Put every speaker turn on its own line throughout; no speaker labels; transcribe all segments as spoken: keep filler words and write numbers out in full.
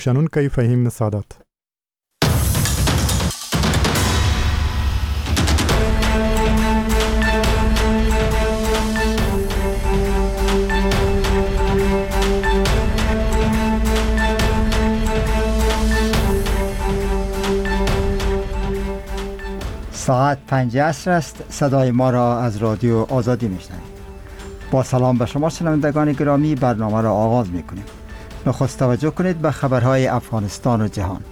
شنونکي فهیم سادات.
ساعت پنج عصر است. صدای ما را از رادیو آزادی میشنوید. با سلام به شما شنوندگان گرامی، برنامه را آغاز میکنیم. نخست توجه کنید به خبرهای افغانستان و جهان.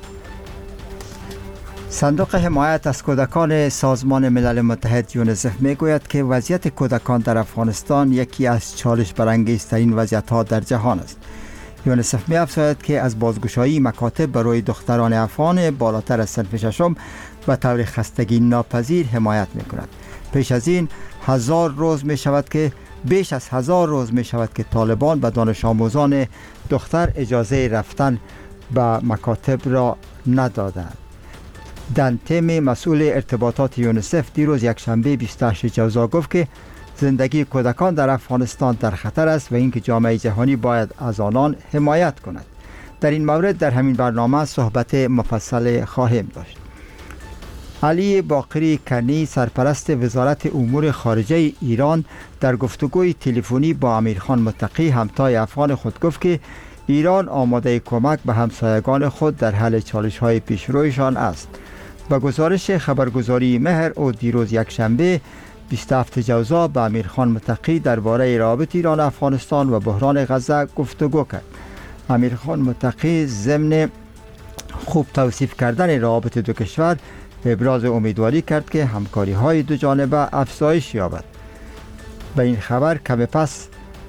صندوق حمایت از کودکان سازمان ملل متحد یونیسف میگوید که وضعیت کودکان در افغانستان یکی از چالش برانگیزترین وضعیت‌ها در جهان است. یونیسف می‌افزاید که از بازگشایی مکاتب برای دختران افغان بالاتر از صنف ششم به طور خستگی ناپذیر حمایت می‌کند. پیش از این هزار روز می‌شود که بیش از هزار روز می‌شود که طالبان به دانش آموزان دختر اجازه رفتن به مکاتب را ندادند. دن تیم مسئول ارتباطات یونیسف دیروز یکشنبه بیست و هشت جوزا گفت که زندگی کودکان در افغانستان در خطر است و اینکه جامعه جهانی باید از آنان حمایت کند. در این مورد در همین برنامه صحبت مفصل خواهیم داشت. علی باقری کنی سرپرست وزارت امور خارجه ایران در گفتگوی تلفنی با امیرخان متقی همتای افغان خود گفت که ایران آماده کمک به همسایگان خود در حل چالش‌های پیشرویشان است. با گزارش خبرگزاری مهر او دیروز یکشنبه بیست و هفت جوزا با امیرخان متقی درباره رابطه ایران افغانستان و بحران غزه گفتگو کرد. امیرخان متقی ضمن خوب توصیف کردن رابط دو کشور ابراز امیدواری کرد که همکاری های دو جانبه افزایش یابد. به این خبر کمی پس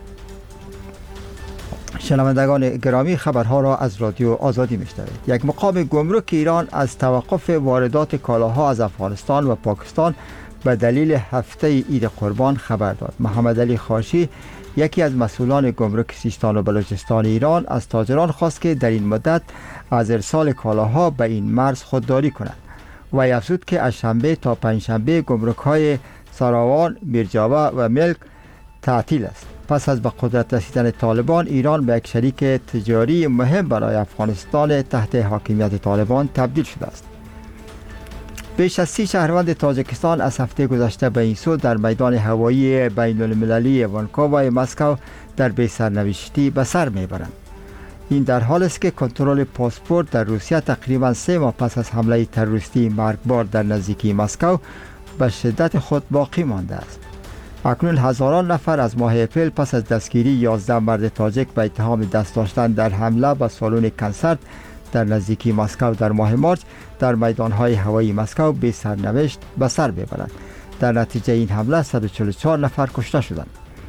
شنوندگان گرامی خبرها را از رادیو آزادی میشنوید. یک مقام گمرک ایران از توقف واردات کالاها از افغانستان و پاکستان به دلیل هفته عید قربان خبر داد. محمد علی خاشی یکی از مسئولان گمرک سیستان و بلوچستان ایران از تاجران خواست که در این مدت از ارسال کالاها به این مرز خودداری کنند. و افزود که از شنبه تا پنجشنبه گمرک‌های ساراوان، میرجاوا و ملک تعطیل است. پس از به قدرت رسیدن طالبان، ایران به یک شریک تجاری مهم برای افغانستان تحت حاکمیت طالبان تبدیل شده است. بیش از سی شهروند تاجیکستان از هفته گذشته به این سو در میدان هوایی بین المللی وانکوور مسکو در بی سرنوشتی به سر میبرند. این در حال است که کنترل پاسپورت در روسیه تقریبا سه ماه پس از حمله تروریستی مرگبار در نزدیکی مسکو به شدت خود باقی مانده است. اکنون هزاران نفر از ماه اپریل پس از دستگیری یازده مرد تاجیک به اتهام دست داشتن در حمله به سالن کنسرت در نزدیکی مسکو در ماه مارس در میدانهای هوایی مسکو به سرنوشت به سر ببرند. در نتیجه این حمله صد و چهل و چهار نفر کشته شدند.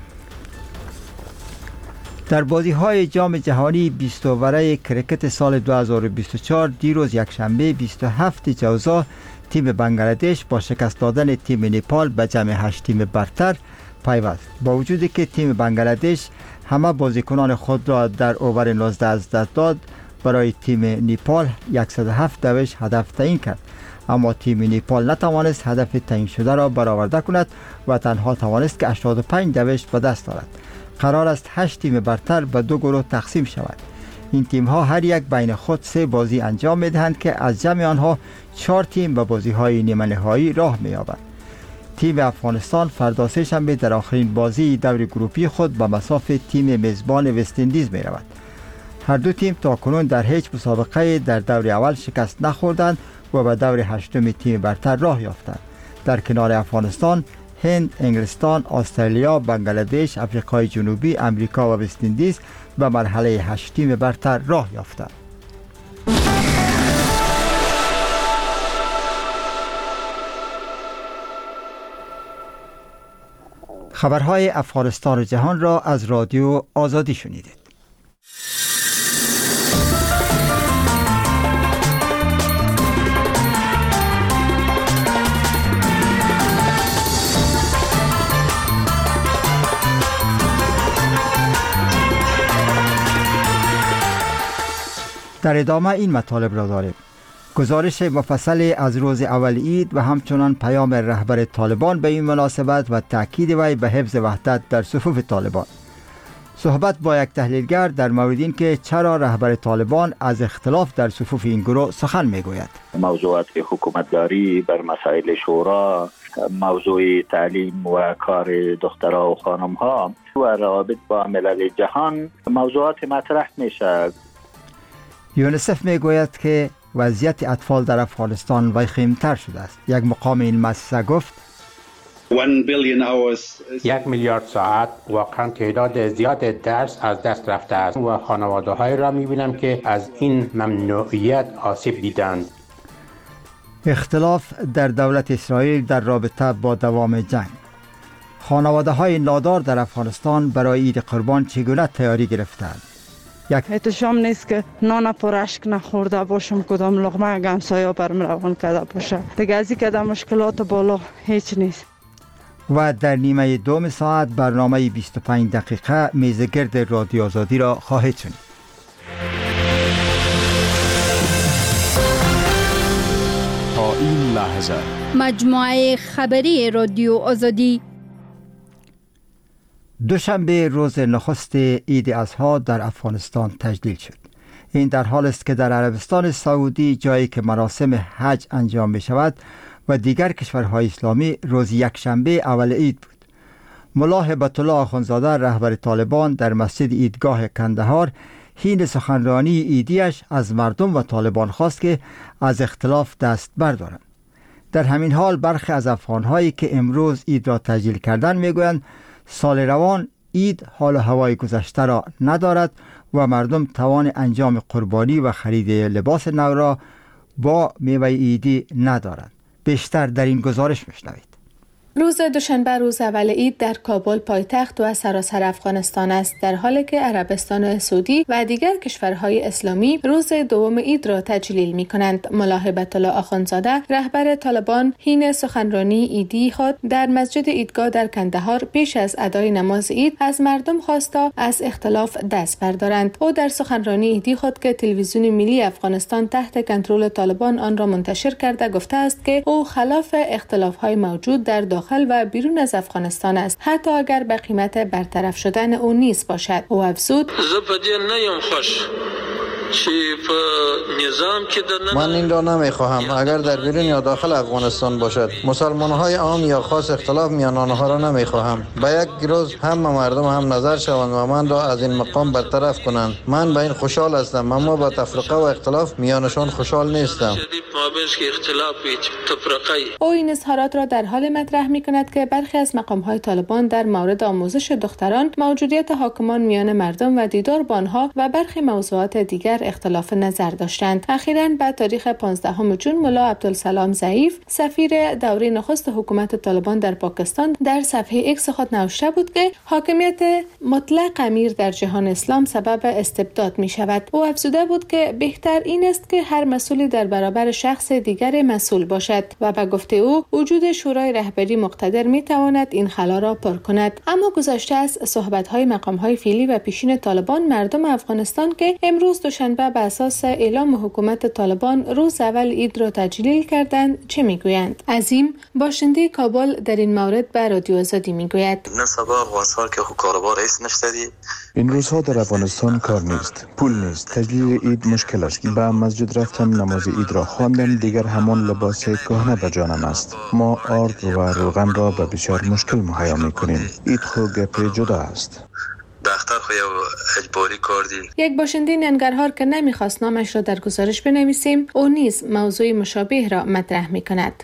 در بازی‌های جام جهانی بیست وره کرکت سال دو هزار و بیست و چهار دیروز یکشنبه بیست و هفت جوزا تیم بنگلادش با شکست دادن تیم نپال به جمع هشت تیم برتر پیوست. با وجودی که تیم بنگلادش همه بازیکنان خود را در اوور نوزده از دست داد، برای تیم نپال صد و هفت دوش هدف تعیین کرد، اما تیم نپال نتوانست هدف تعیین شده را برآورده کند و تنها توانست که هشتاد و پنج دوش به دست آورد. قرار است هشت تیم برتر به دو گروه تقسیم شود. این تیم ها هر یک بین خود سه بازی انجام می دهند که از جمع آنها چهار تیم به بازی های نیمه نهایی راه می یابند. تیم افغانستان فردا سه شنبه در آخرین بازی دور گروپی خود به مصاف تیم میزبان وست اندیز می رود. هر دو تیم تا کنون در هیچ مسابقه در دور اول شکست نخوردند و به دور هشتم تیم برتر راه یافتند. در کنار افغانستان، هند، انگلستان، استرالیا، بنگلادش، آفریقای جنوبی، امریکا و وست اندیز به مرحله هشت تیم برتر راه یافتند. خبرهای افغانستان و جهان را از رادیو آزادی شنیدید. در ادامه این مطالب را داریم. گزارش مفصل از روز اول عید و همچنان پیام رهبر طالبان به این مناسبت و تاکید وی به حفظ وحدت در صفوف طالبان. صحبت با یک تحلیلگر در مورد این که چرا رهبر طالبان از اختلاف در صفوف این گروه سخن میگوید.
موضوعات حکومتداری بر مسائل شورا، موضوع تعلیم و کار دخترها و خانمها و روابط با ملل جهان موضوعات مطرح میشه.
یونیسف میگوید که وضعیت اطفال در افغانستان وخیم‌تر شده است. یک مقام این مؤسسه گفت
یک میلیارد ساعت واقعا تعداد زیاد درس از دست رفته است و خانواده های را میبینم که از این ممنوعیت آسیب دیدند.
اختلاف در دولت اسرائیل در رابطه با دوام جنگ. خانواده های نادار در افغانستان برای عید قربان چگونه تیاری گرفتند؟
یک احتشام نیست که نان پرشک نخورده باشم، کدام لقمه گمسایا برم روان کرده باشه. دیگه از این که در مشکلات بالا هیچ نیست.
و در نیمه دوم ساعت برنامه بیست و پنج دقیقه میزگرد رادیو آزادی را خواهید شنید.
تا این لحظه
مجموعه خبری رادیو آزادی.
دوشنبه روز نخست عید اضحی در افغانستان تجلیل شد. این در حال است که در عربستان سعودی، جایی که مراسم حج انجام می شود، و دیگر کشورهای اسلامی روز یکشنبه اول عید بود. ملا هبت الله آخوندزاده رهبر طالبان در مسجد عیدگاه کندهار حین سخنرانی عیدیش از مردم و طالبان خواست که از اختلاف دست بردارند. در همین حال برخی از افغانهایی که امروز عید را تجلیل کردند میگویند سال روان عید حال و هوای گذشته را ندارد و مردم توان انجام قربانی و خرید لباس نو را با میوه عیدی ندارند. بیشتر در این گزارش میشنوید.
روز دوشنبه روز اول عید در کابل پایتخت و سراسر افغانستان است، در حالی که عربستان سعودی و دیگر کشورهای اسلامی روز دوم عید را تجلیل می کنند. ملا هبت الله آخوندزاده رهبر طالبان حین سخنرانی عیدی خود در مسجد عیدگاه در کندهار پیش از ادای نماز عید از مردم خواستا از اختلاف دست بردارند. او در سخنرانی عیدی خود که تلویزیون ملی افغانستان تحت کنترل طالبان آن را منتشر کرده گفته است که او خلاف اختلاف‌های موجود در داخل و بیرون از افغانستان است، حتی اگر به قیمت برطرف شدن او نیز باشد. او افزود:
من این را نمیخواهم اگر در بیرون یا داخل افغانستان باشد. مسلمان های عام یا خاص اختلاف میان آنها را نمیخواهم. به یک روز همه مردم هم نظر شوند و من را از این مقام برطرف کنند. من به این خوشحال هستم، اما با تفرقه و اختلاف میانشان خوشحال نیستم.
او این اظهارات را در حال مطرح می کند که برخی از مقام های طالبان در مورد آموزش دختران، موجودیت حاکمان میان مردم و دیدار با آنها و برخی موضوعات دیگر اختلاف نظر داشتند. اخیراً بعد تاریخ پانزدهم جون ملا عبدالسلام ضعیف سفیر دوره نخست حکومت طالبان در پاکستان در صفحه ایکس خود نوشته بود که حاکمیت مطلق امیر در جهان اسلام سبب استبداد می شود. او افزوده بود که بهتر این است که هر مسئولی در برابر شخص دیگر مسئول باشد و به گفته او وجود شورای رهبری مقتدر می تواند این خلا را پر کند. اما گذشته از صحبت های مقام های فعلی و پیشین طالبان، مردم افغانستان که امروز دوشنبه به اساس اعلام حکومت طالبان روز اول عید را تجلیل کردند چه میگویند؟ عظیم باشنده کابل در این مورد به رادیو آزادی میگوید:
نه سبا واسال که کاروبار است نشدی.
این روزها در افغانستان کار نیست، پول نیست، تجلیل عید مشکل است. به مسجد رفتم، نماز عید را خواندم، دیگر همان لباس کهنه به جانم است. ما آرد و روغن را به بسیار مشکل مهیا میکنیم. عید خو گپ جدا است.
دختر خو یو اجباری کردی.
یک باشنده ننگرهار که نمیخواست نامش را در گزارش بنویسیم، او نیز موضوع مشابه را مطرح میکند.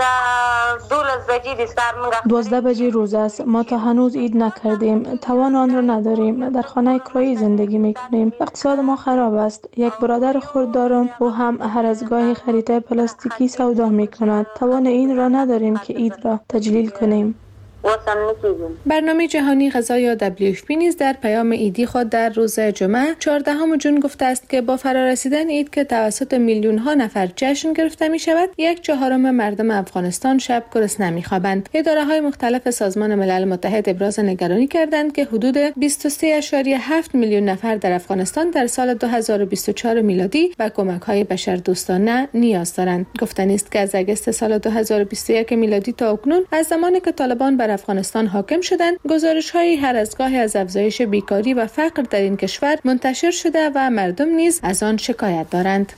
دوازده بجه روز است. ما تا هنوز عید نکردیم، توان آن را نداریم. در خانه کرایی زندگی میکنیم. اقتصاد ما خراب است. یک برادر خرد دارم، او هم هر از گاهی خریده پلاستیکی سودا میکند. توان این را نداریم که عید را تجلیل کنیم.
برنامه جهانی غذا یا دبلیو اف پی نیز در پیام عیدی خود در روز جمعه چهاردهم ژوئن گفته است که با فرارسیدن عید که توسط میلیون ها نفر جشن گرفته می شود، یک چهارم مردم افغانستان شب گرسنه می خوابند. اداره های مختلف سازمان ملل متحد ابراز نگرانی کردند که حدود بیست و سه ممیز هفت میلیون نفر در افغانستان در سال دو هزار و بیست و چهار میلادی به کمک های بشردوستانه نیاز دارند. گفتنی است که از اگست سال دو هزار و بیست و یک میلادی تا اکنون، از زمانی که طالبان بر افغانستان حاکم شدند، گزارش‌های هر از گاهی از افزایش بیکاری و فقر در این کشور منتشر شده و مردم نیز از آن شکایت دارند.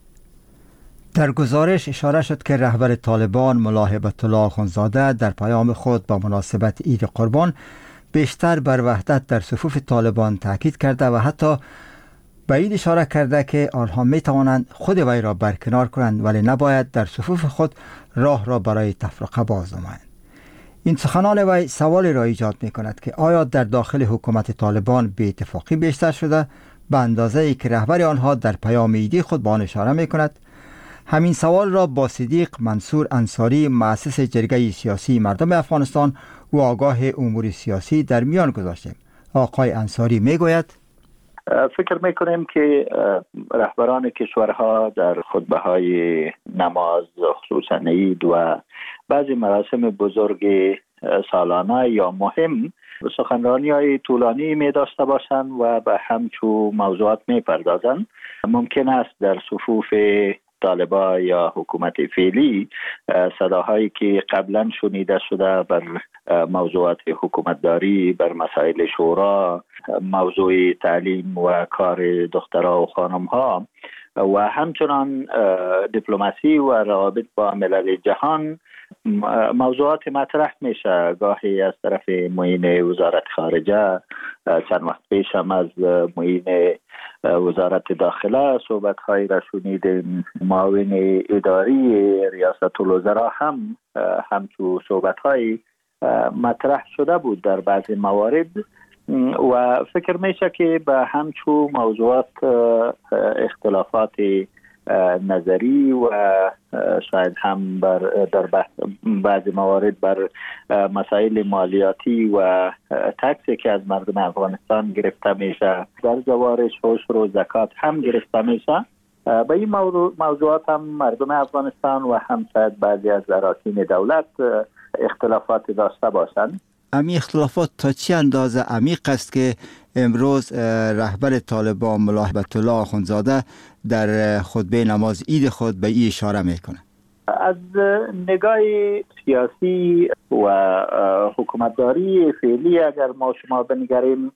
در گزارش اشاره شد که رهبر طالبان ملا هیبت الله اخوندزاده در پیام خود با مناسبت عید قربان بیشتر بر وحدت در صفوف طالبان تاکید کرده و حتی به این اشاره کرده که آنها می توانند خود وی را برکنار کنند ولی نباید در صفوف خود راه را برای تفرقه باز نمایند. این سخنان وی سوالی را ایجاد می کند که آیا در داخل حکومت طالبان بی اتفاقی بیشتر شده به اندازه ای که رهبر آنها در پیام عیدی خود به آن اشاره می کند؟ همین سوال را با صدیق منصور انصاری، مؤسس جرگه سیاسی مردم افغانستان و آگاه امور سیاسی در میان گذاشتیم. آقای انصاری می گوید
فکر میکنیم که رهبران کشورها در خطبه‌های نماز خصوصا عید و بعضی مراسم بزرگ سالانه یا مهم سخنرانی‌های طولانی می داشته باشند و به همچو موضوعات می پردازند. ممکن است در صفوف طالبان یا حکومت فعلی صداهایی که قبلا شنیده شده بر موضوعات حکومتداری، بر مسائل شورا، موضوع تعلیم و کار دخترها و خانمها و همچنان دیپلماسی و روابط با ملل جهان موضوعات مطرح میشه. گاهی از طرف معین وزارت خارجه، چند وقت پیش هم از معین وزارت داخله صحبت های را شنیدیم. معاون اداری ریاست الوزراء هم همچو صحبت های مطرح شده بود در بعضی موارد و فکر میشه که به همچو موضوعات اختلافات نظری و شاید هم بر در بعضی موارد بر مسائل مالیاتی و تکسی که از مردم افغانستان گرفته میشه، در جوارش عشر و زکات هم گرفته میشه، به این موضوعات هم مردم افغانستان و هم شاید بعضی از اراکین دولت اختلافات داشته باشند.
امی اختلافات تا چی اندازه عمیق است که امروز رهبر طالبان ملا هیبت الله اخوندزاده در خطبه نماز عید خود به این اشاره میکنه؟
از نگاه سیاسی و حکومتداری فعلی اگر ما شما بنگریم،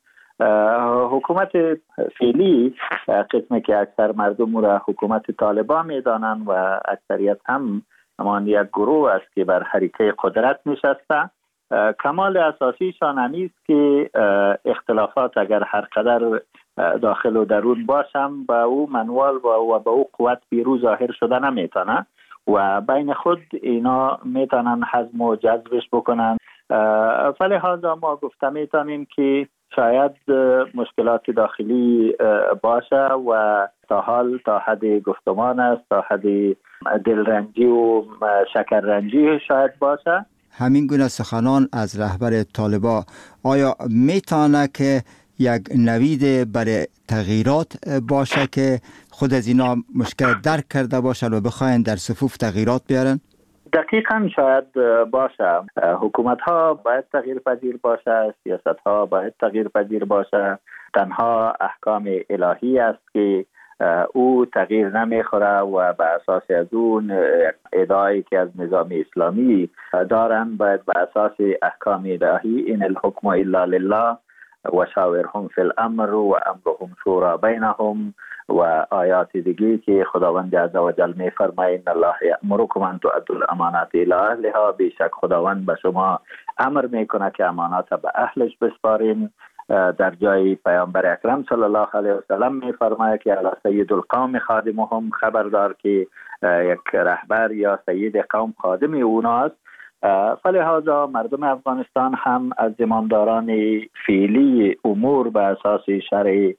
حکومت فعلی قسمی که اکثر مردم را حکومت طالبان میدانند و اکثریت هم همان یک گروه است که بر حریقه قدرت نشسته. کمال اساسیشان همیست که اختلافات اگر هر قدر داخل و درون باشم با او منوال و با او قوت بیرو ظاهر شده نمیتونه و بین خود اینا میتونن حزم و جذبش بکنن. فلهذا ما گفته میتونیم که شاید مشکلات داخلی باشه و تا حال تا حد گفتمان است، تا حد دلرنجی و شکررنجی شاید باشه.
همین گونه سخنان از رهبر طالبان آیا میتونه که یک نوید برای تغییرات باشه که خود از اینا مشکل درک کرده باشن و بخواین در صفوف تغییرات بیارن؟
دقیقاً شاید باشه. حکومت ها باید تغییر پذیر باشه، سیاست ها باید تغییر پذیر باشه. تنها احکام الهی است که او تغییر نمیخوره و به اساس از اون ادعایی که از نظام اسلامی دارن باید به اساس احکام الهی این الحکم الا لله و شاورهم فی الامر و امرهم شورا بینهم و آیات دیگه که خداوند عز و جل میفرماید ان الله یأمرکم ان تؤدوا الامانات الی اهلها، بیشک خداوند به شما امر میکنه که امانات به اهلش بسپارین. در جای پیامبر اکرم صلی الله علیه و سلم میفرماید که الی سید القوم خادمهم، خبردار که یک رهبر یا سید قوم خادم اوناست. فلهذا مردم افغانستان هم از زمامداران فعلی امور به اساس شرع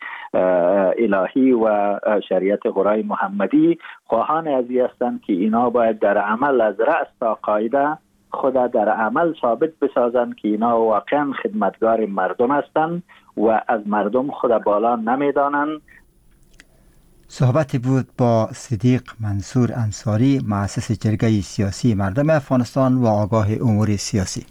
الهی و شریعت قرآن محمدی خواهان ازی هستند که اینا باید در عمل از رأس تا قاعده خود در عمل ثابت بسازند که اینا واقعا خدمتگار مردم هستند و از مردم خود بالا نمیدانند.
صحبتی بود با صدیق منصور انصاری، مؤسس جرگه سیاسی مردم افغانستان و آگاه امور سیاسی.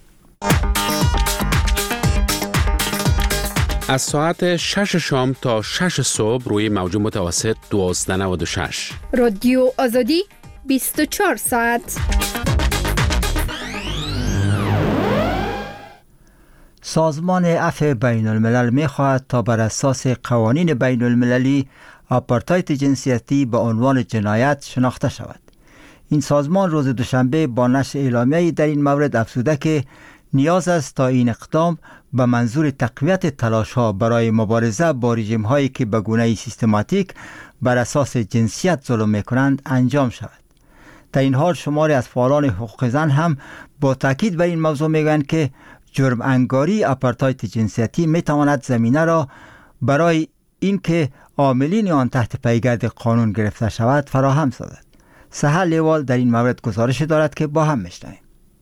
از ساعت شش شام تا شش صبح روی موج متوسط دوازده نود و شش
رادیو آزادی بیست و چهار ساعت.
سازمان عفو بین الملل می خواهد تا بر اساس قوانین بین المللی آپارتاید جنسیتی به عنوان جنایت شناخته شود. این سازمان روز دوشنبه با نشر اعلامیه‌ای در این مورد افزوده که نیاز است تا این اقدام به منظور تقویت تلاش‌ها برای مبارزه با رژیم‌هایی که به گونه سیستماتیک بر اساس جنسیت ظلم می‌کنند انجام شود. در این حال شماری از فعالان حقوق زن هم با تاکید بر این موضوع میگویند که جرم انگاری آپارتاید جنسیتی میتواند زمینه را برای اینکه عاملین آن تحت پیگرد قانون گرفته شود فراهم سازد. سهل لیوال در این مورد گزارش دارد که با هم میشنویم.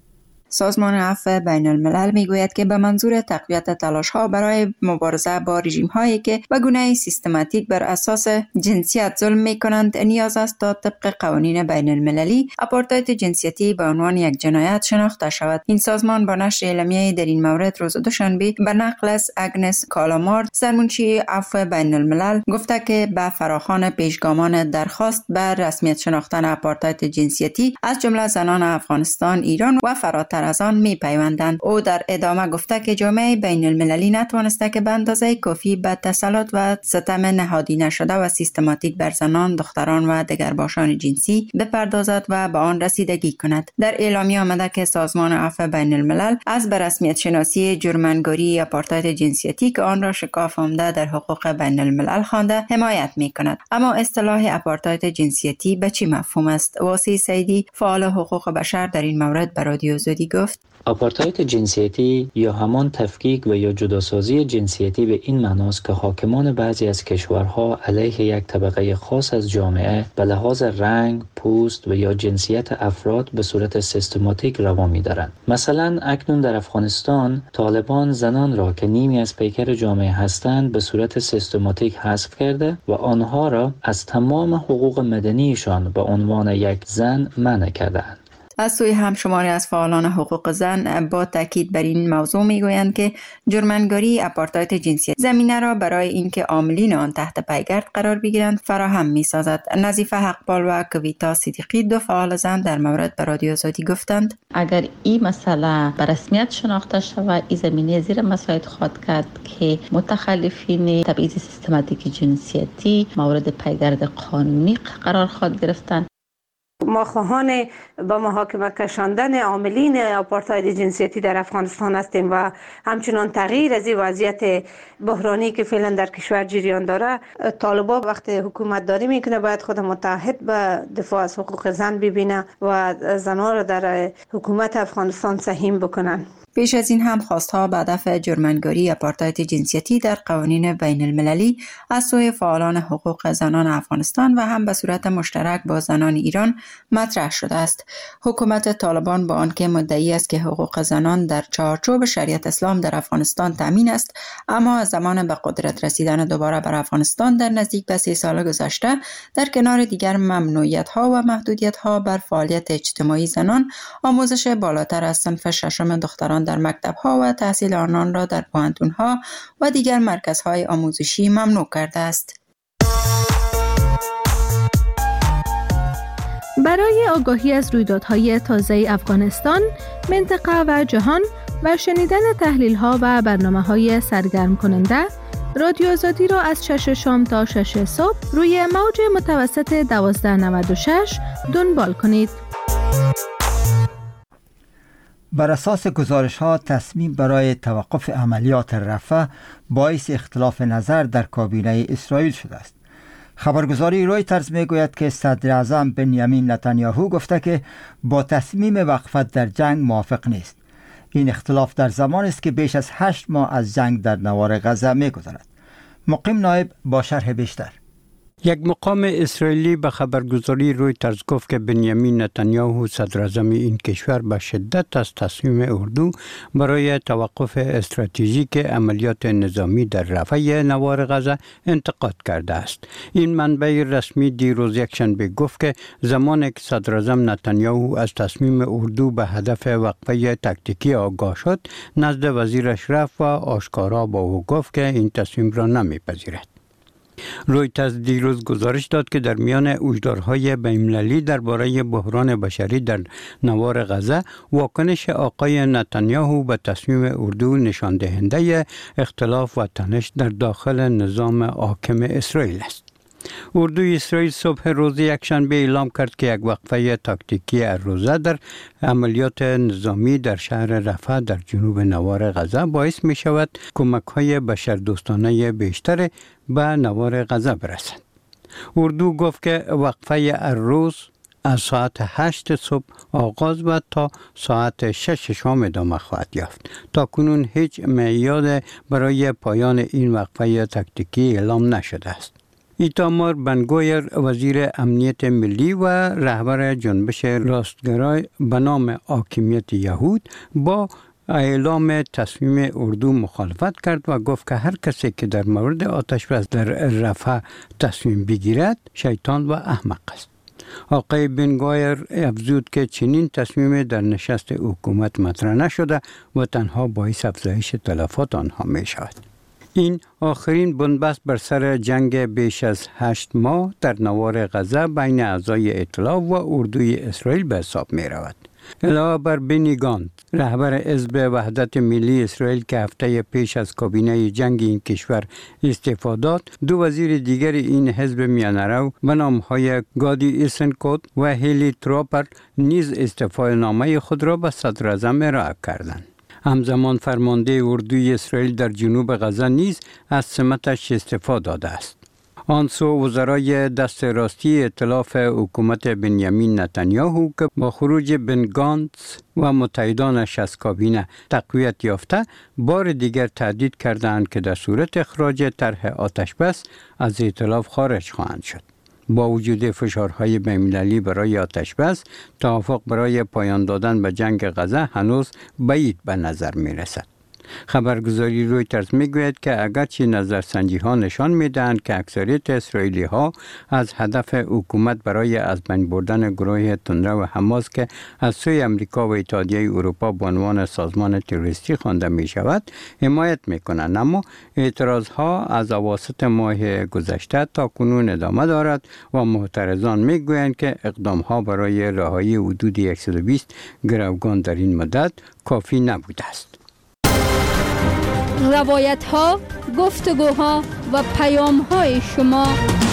سازمان عفو بین الملل میگوید که به منظور تقویت تلاش‌ها برای مبارزه با رژیم‌هایی که به گونه سیستماتیک بر اساس جنسیت ظلم می‌کنند نیاز است تا طبق قوانین بین المللی آپارتاید جنسیتی به عنوان یک جنایت شناخته شود. این سازمان با نشر اعلامیه‌ای در این مورد روز دوشنبه به نقل از اگنس کالامارد سرمنشی عفو بین الملل گفته که به فراخوان پیشگامان درخواست بر رسمیت شناختن آپارتاید جنسیتی از جمله زنان افغانستان، ایران و فراتر از آن می پیوندند. او در ادامه گفته که جامعه بین المللی نتوانسته که به اندازه کافی به تسلط و ستم نهادی نشده و سیستماتیک بر زنان، دختران و دگرباشان جنسی بپردازد و به آن رسیدگی کند. در اعلامیه آمده که سازمان عفو بین الملل از به رسمیت شناسی جرم‌انگاری آپارتاید جنسیتی که آن را شکاف آمده در حقوق بین الملل خوانده حمایت می کند. اما اصطلاح آپارتاید جنسیتی به چی مفهوم است؟ واسی سیدی فعال حقوق بشر در این مورد به رادیو آزادی گفت:
آپارتاید جنسیتی یا همان تفکیک و یا جداسازی جنسیتی به این معناست که حاکمان بعضی از کشورها علیه یک طبقه خاص از جامعه به لحاظ رنگ، پوست و یا جنسیت افراد به صورت سیستماتیک روا می‌دارند. مثلا اکنون در افغانستان طالبان زنان را که نیمی از پیکر جامعه هستند به صورت سیستماتیک حذف کرده و آنها را از تمام حقوق مدنیشان به عنوان یک زن منع کردند.
از سوی هم شماری از فعالان حقوق زن با تاکید بر این موضوع میگویند که جرم‌انگاری آپارتاید جنسیتی زمینه را برای اینکه عاملین آن تحت پیگرد قرار بگیرند فراهم می‌سازد. نظیفه حقپال و کویتا صدیقی دو فعال زن در مورد به رادیو آزادی گفتند:
اگر این مسئله به رسمیت شناخته شود، این زمینه زیر مساعد خواهد کرد که متخلفین تبعیض سیستماتیک جنسیتی مورد پیگرد قانونی قرار خواهد گرفتند.
ما خواهان با محاکمه کشاندن عاملین آپارتاید جنسیتی در افغانستان هستیم و همچنان تغییر از این وضعیت بحرانی که فعلا در کشور جریان داره. طالبان وقتی حکومت داری میکنه باید خود متحد به دفاع از حقوق زن ببینه و زنها را در حکومت افغانستان سهیم بکنن.
پیش از این هم خواستها به هدف جرم‌انگاری آپارتاید جنسیتی در قوانین بین المللی از سوی فعالان حقوق زنان افغانستان و هم به صورت مشترک با زنان ایران مطرح شده است. حکومت طالبان با آنکه مدعی است که حقوق زنان در چارچوب شریعت اسلام در افغانستان تامین است، اما از زمان به قدرت رسیدن دوباره بر افغانستان در نزدیک به سه سال گذشته در کنار دیگر ممنوعیت‌ها و محدودیت‌ها بر فعالیت اجتماعی زنان، آموزش بالاتر از صنف ششم دختران در مکتب‌ها و تحصیل آنان را در پوهنتون‌ها و دیگر مرکزهای آموزشی ممنوع کرده است.
برای آگاهی از رویدادهای تازه افغانستان، منطقه و جهان و شنیدن تحلیل‌ها و برنامه‌های سرگرم کننده، رادیو آزادی را از شش شام تا شش صبح روی موج متوسط دوازده نود و شش دنبال کنید.
بر اساس گزارش‌ها تصمیم برای توقف عملیات رفح باعث اختلاف نظر در کابینه اسرائیل شده است. خبرگزاری رویترز میگوید که صدر اعظم بنیامین نتانیاهو گفته که با تصمیم وقفت در جنگ موافق نیست. این اختلاف در زمان است که بیش از هشت ماه از جنگ در نوار غزه می‌گذرد. مقیم نایب با شرح بیشتر.
یک مقام اسرائیلی به خبرگزاری رویترز گفت که بنیامین نتانیاهو صدر اعظم این کشور به شدت از تصمیم اردو برای توقف استراتژیک عملیات نظامی در رفح نوار غزه انتقاد کرده است. این منبع رسمی دیروز یکشنبه گفت که زمانی که صدر اعظم نتانیاهو از تصمیم اردو به هدف وقفه تاکتیکی آگاه شد، نزد وزیرش رفت و آشکارا با او گفت که این تصمیم را نمیپذیرد. رویترز دیروز گزارش داد که در میان هشدارهای بین‌المللی درباره بحران بشری در نوار غزه، واکنش آقای نتانیاهو به تصمیم اردو نشان دهنده اختلاف و تنش در داخل نظام حاکم اسرائیل است. اردوی اسرائیل صبح روز یکشنبه اعلام کرد که یک وقفه تاکتیکی روزه در عملیات نظامی در شهر رفح در جنوب نوار غزه باعث می شود کمک های بشردوستانه بیشتر به نوار غزه برسد. اردو گفت که وقفه روز از ساعت هشت صبح آغاز و تا ساعت شش شام ادامه خواهد یافت. تا کنون هیچ میعاد برای پایان این وقفه تاکتیکی اعلام نشده است. ایتامار بنگویر وزیر امنیت ملی و رهبر جنبش راستگرای به نام حاکمیت یهود با اعلام تصمیم اردو مخالفت کرد و گفت که هر کسی که در مورد آتش‌بس در رفح تصمیم بگیرد شیطان و احمق است. آقای بنگویر افزود که چنین تصمیم در نشست حکومت مطرح نشده و تنها باعث افزایش تلفات آنها می شود. این آخرین بنبست بر سر جنگ بیش از هشت ماه در نوار غزه بین اعضای ائتلاف و اردوی اسرائیل به حساب می رود. علاوه بر بنی گانت، رهبر حزب وحدت ملی اسرائیل که هفته پیش از کابینه جنگ این کشور استعفا داد، دو وزیر دیگر این حزب میانه‌رو به نام‌های گادی ایسنکوت و هیلی تروپر نیز استعفای نامه خود را به صدر اعظم ارائه کردند. همزمان فرمانده اردوی اسرائیل در جنوب غزه نیز از سمتش استعفا داده است. آن سو وزرای دست راستی ائتلاف حکومت بنیامین نتانیاهو که با خروج بن گانتس و متحدانش از کابینه تقویت یافته، بار دیگر تهدید کردند که در صورت اخراج طرح آتش‌بس از ائتلاف خارج خواهند شد. با وجود فشارهای بین‌المللی برای آتش‌بس، توافق برای پایان دادن به جنگ غزه هنوز بعید به نظر می رسد. خبرگزاری رویترز میگوید که اگرچه نظرسنجی ها نشان میدهند که اکثریت اسرائیلی ها از هدف حکومت برای از بین بردن گروه تندرو حماس که از سوی امریکا و اتحادیه اروپا به عنوان سازمان تروریستی خوانده می شود حمایت می کنند، اما اعتراض ها از اواسط ماه گذشته تا کنون ادامه دارد و معترضان میگویند که اقدام ها برای رهایی حدود صد و بیست گروگان در این مدت کافی نبوده است.
روایت ها، گفتگوها و پیام های شما.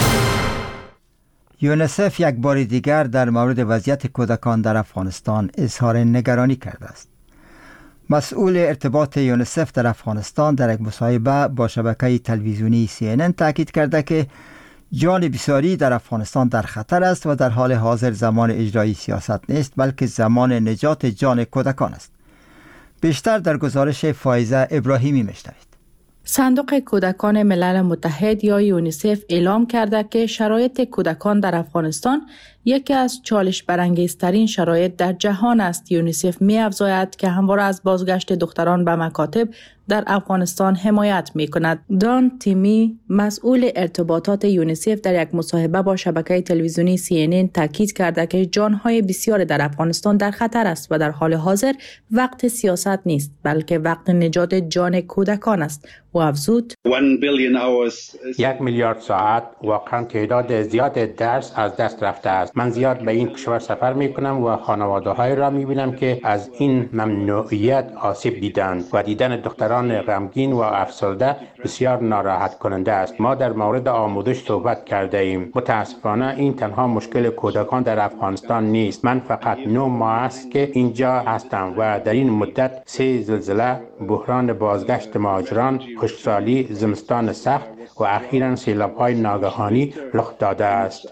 یونیسف یک بار دیگر در مورد وضعیت کودکان در افغانستان اظهار نگرانی کرده است. مسئول ارتباط یونیسف در افغانستان در یک مصاحبه با شبکه تلویزیونی سی ان ان تاکید کرده که جان بسیاری در افغانستان در خطر است و در حال حاضر زمان اجرایی سیاست نیست، بلکه زمان نجات جان کودکان است. بیشتر در گزارش فائزه ابراهیمی میشنوید.
صندوق کودکان ملل متحد یا یونیسف اعلام کرده که شرایط کودکان در افغانستان یکی از چالش برانگیزترین شرایط در جهان است. یونیسف می افزاید که همواره از بازگشت دختران به مکاتب در افغانستان حمایت می کند. دان تیمی، مسئول ارتباطات یونیسف، در یک مصاحبه با شبکه تلویزیونی سی ان ان تاکید کرده که جانهای بسیار در افغانستان در خطر است و در حال حاضر وقت سیاست نیست، بلکه وقت نجات جان کودکان است. و افزود
یک میلیارد ساعت واقعا تعداد زیاد درس از دست رفته است. من زیاد به این کشور سفر می کنم و خانواده های را می بینم که از این ممنوعیت آسیب دیدند و دیدن دختران غمگین و افسرده بسیار ناراحت کننده است. ما در مورد آموزش صحبت کرده ایم. متاسفانه این تنها مشکل کودکان در افغانستان نیست. من فقط نه ماه است که اینجا هستم و در این مدت سه زلزله، بحران بازگشت مهاجران، خشکسالی، زمستان سخت و اخیراً سیلاب‌های ناگهانی رخ داده است.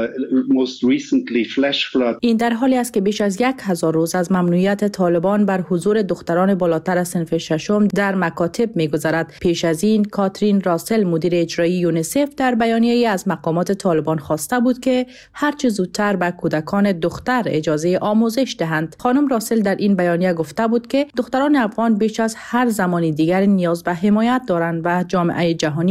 این در حالی است که بیش از یک هزار روز از ممنوعیت طالبان بر حضور دختران بالاتر از صنف ششم در مکاتب می‌گذرد. پیش از این کاترین راسل، مدیر اجرایی یونیسف، در بیانیه‌ای از مقامات طالبان خواسته بود که هرچه زودتر به کودکان دختر اجازه آموزش دهند. خانم راسل در این بیانیه گفته بود که دختران افغان بیش از هر زمانی دیگر نیاز به حمایت دارند و جامعه جهانی باید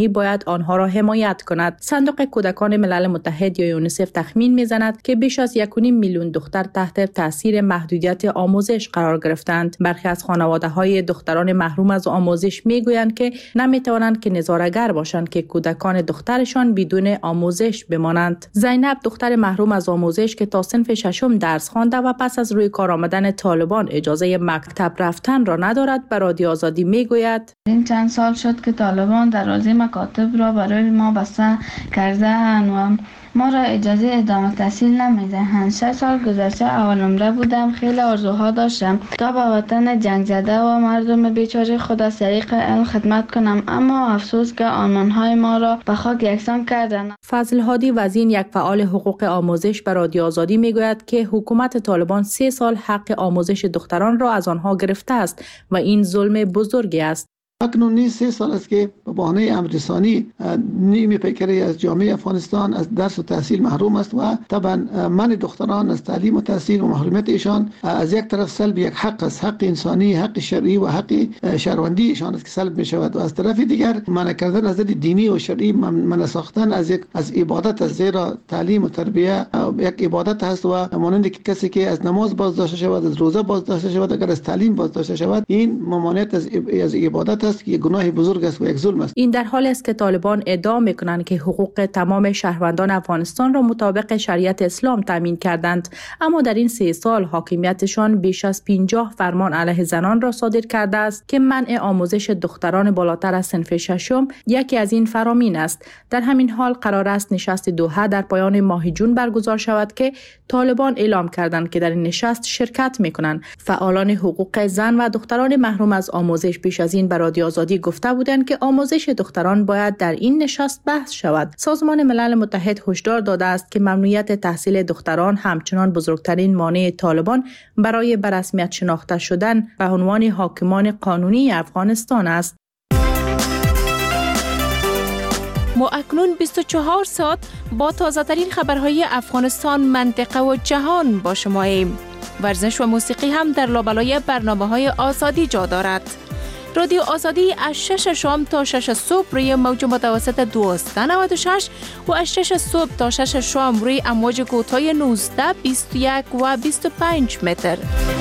آنها را حمایت کند. صندوق کودکان ملل متحد یا یونیسف تخمین می‌زند که بیش از یک و نیم میلیون دختر تحت تاثیر محدودیت آموزش قرار گرفتند. برخی از خانواده‌های دختران محروم از آموزش می‌گویند که نمی‌توانند که نظاره‌گر باشند که کودکان دخترشان بدون آموزش بمانند. زینب دختر محروم از آموزش که تا صنف ششم درس خوانده و پس از روی کار آمدن طالبان اجازه مکتب رفتن را ندارد، به رادیو آزادی میگوید
این چند سال شد که طالبان دروازه مکاتب را برای ما بسته کرده‌اند و ما را اجازه ادامه تحصیل نمیدهند. شش سال گذشته اول عمره بودم، خیلی آرزوها داشتم تا به وطن جنگ زده و مردم بیچاره خود از طریق علم خدمت کنم، اما افسوس که آرمان‌های ما را به خاک یکسان کردند.
فضل هادی وزین، یک فعال حقوق آموزش، به رادیو آزادی میگوید که حکومت طالبان سه سال حق آموزش دختران را از آنها گرفته است و این ظلم بزرگی است.
اکنون نیز سه سال است که به بهانه امر رسانی نیمی پیکری از جامعه افغانستان از درس و تحصیل محروم است و طبعا منع دختران از تعلیم و تحصیل و محرومیت ایشان از یک طرف سلب یک حق است، حق انسانی، حق شرعی و حق شهروندی ایشان است که سلب می شود و از طرف دیگر منع کردن از دینی و شرعی، منع ساختن از یک از عبادت است، زیرا تعلیم و تربیت یک عبادت است و مانند که کسی که از نماز باز داشته شود، از روزه باز داشته شود، اگر از تعلیم باز داشته شود، این ممانعت از از عبادت است که یک گناه بزرگ است و یک ظلم است.
این در حالی است که طالبان ادعا می‌کنند که حقوق تمام شهروندان افغانستان را مطابق شریعت اسلام تامین کردند، اما در این سه سال حاکمیتشان بیش از پنجاه فرمان علیه زنان را صادر کرده است که منع آموزش دختران بالاتر از صنف ششم یکی از این فرامین است. در همین حال قرار است نشست دوحه در پایان ماه جون برگزار شود که طالبان اعلام کردند که در این نشست شرکت می‌کنند. فعالان حقوق زن و دختران محروم از آموزش پیش از این به رادیو آزادی گفته بودند که آموزش دختران باید در این نشست بحث شود. سازمان ملل متحد هشدار داده است که ممنوعیت تحصیل دختران همچنان بزرگترین مانع طالبان برای به رسمیت شناخته شدن به عنوان حاکمان قانونی افغانستان است.
ما اکنون بیست و چهار ساعت با تازه ترین خبرهای افغانستان، منطقه و جهان با شماییم. ورزش و موسیقی هم در لابلای برنامه‌های آزادی جا دارد. رادیو آزادی از شش شام تا شش صبح روی موج متوسط دویست و نود و شش و از شش صبح تا شش شام روی امواج کوتاه نوزده، بیست و یک و بیست و پنج متر.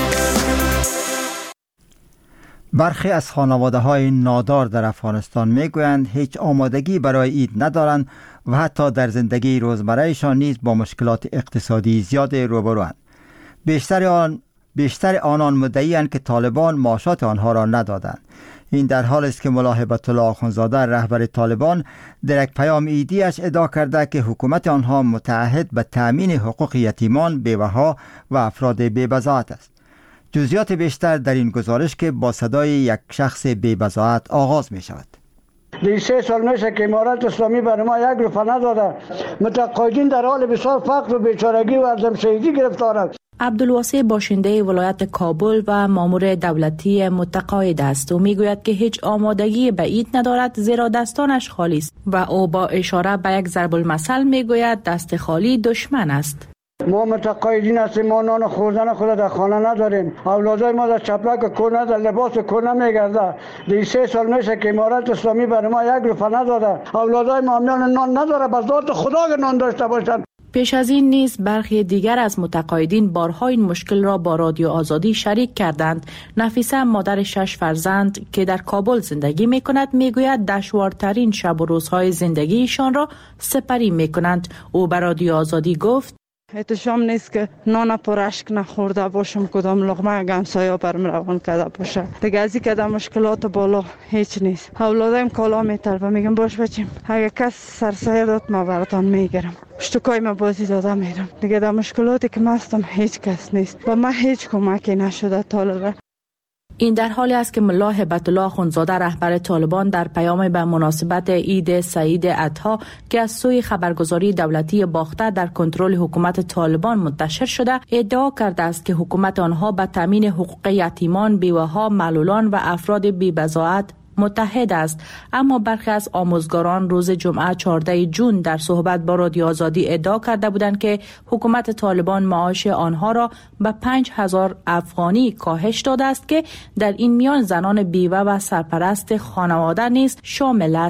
برخی از خانواده‌های نادار در افغانستان میگویند هیچ آمادگی برای عید ندارند و حتی در زندگی روزمرهشان نیز با مشکلات اقتصادی زیاد روبروند. بیشتر آن بیشتر آنان مدعی‌اند که طالبان معاشات آنها را ندادند. این در حال است که ملا هیبت الله آخوندزاده رهبر طالبان در یک پیام عیدی‌اش ادعا کرده که حکومت آنها متعهد به تأمین حقوق یتیمان، بیوه‌ها و افراد بی‌بضاعت است. جزئیات بیشتر در این گزارش که با صدای یک شخص بی‌بضاعت آغاز می شود.
دی سه سال میشه که امارت اسلامی برای ما یک روپیه نداده. متقاعدین در حال بسیار فقر و بیچارگی و عدم‌شناسی گرفتارند.
عبدالواسع باشنده ولایت کابل و مامور دولتی متقاعد است و میگوید که هیچ آمادگی به عید ندارد، زیرا دستانش خالی است و او با اشاره به یک ضرب المثل میگوید دست خالی دشمن است.
ما متقاعدین هستیم، ما نان خوردن خود در خانه نداریم، اولادای ما در چپلک کور نداره، لباس کور نمیگرده. دی سه سال میشه که امارت اسلامی برای ما یک روپیه نداده. اولادای ما میان نان نداره، بس ذات خدا که نان داشته باشن.
پیش از این نیز برخی دیگر از متقاعدین بارها این مشکل را با رادیو آزادی شریک کردند. نفیسه، مادر شش فرزند که در کابل زندگی می کند، می گوید دشوارترین شب و روزهای زندگیشان را سپری می کنند. او به رادیو آزادی گفت
احتشام نیست که نان پرشک نخورده باشم، کدام لقمه گمسایا برم روان کرده باشه. دیگه ازی که در مشکلات بالا هیچ نیست. اولادایم کالا میطلبه، میگم باش بچیم، اگه کس سرسایه داد ما براتان میگیرم، شتوکای ما بازی داده میرم. دیگه در مشکلاتی که مستم هیچ کس نیست و من هیچ کمکی نشده طالبه.
این در حالی است که ملا هیبت الله آخوندزاده رهبر طالبان در پیام به مناسبت عید سعید اضحی که از سوی خبرگزاری دولتی باخته در کنترل حکومت طالبان منتشر شده ادعا کرده است که حکومت آنها به تامین حقوق یتیمان، بیوه‌ها، معلولان و افراد بی‌بضاعت متحد است. اما برخی از آموزگاران روز جمعه چهاردهم ژوئن در صحبت با رادیو آزادی ادعا کرده بودند که حکومت طالبان معاش آنها را به پنج هزار افغانی کاهش داده است که در این میان زنان بیوه و سرپرست خانواده نیز شامل است.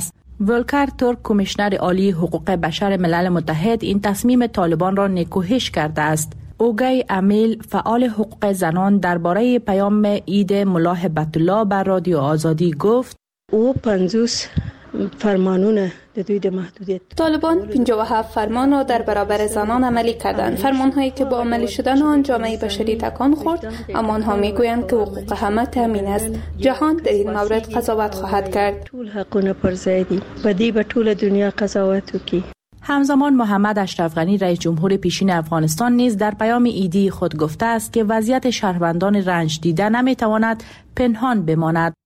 ولکر تورک کمیشنر عالی حقوق بشر ملل متحد این تصمیم طالبان را نکوهش کرده است. اوگای امیل فعال حقوق زنان درباره پیام عید ملا هبت الله بر رادیو آزادی گفت
او پنځوس فرمانونه د دوی د محدودیت
طالبان پنجاه و هفت فرمان را در برابر زنان عملی کردند. فرمانهایی که با عملی شدن آن جامعه بشری تکان خورد، اما آنها میگویند که حقوق همه تامین است. جهان در این مورد قضاوت خواهد کرد.
ټول حقونه پر ځای دي، په دې به ټوله دنیا قضاوت وکړي.
همزمان محمد اشرف غنی رئیس جمهور پیشین افغانستان نیز در پیام عیدی خود گفته است که وضعیت شهروندان رنج دیده نمیتواند پنهان بماند.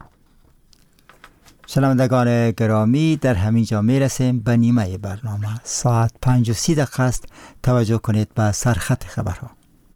شنوندگان گرامی، در همین جا می رسیم به نیمه برنامه. ساعت پنج و سی دقیقه است. توجه کنید به سرخط خبرها.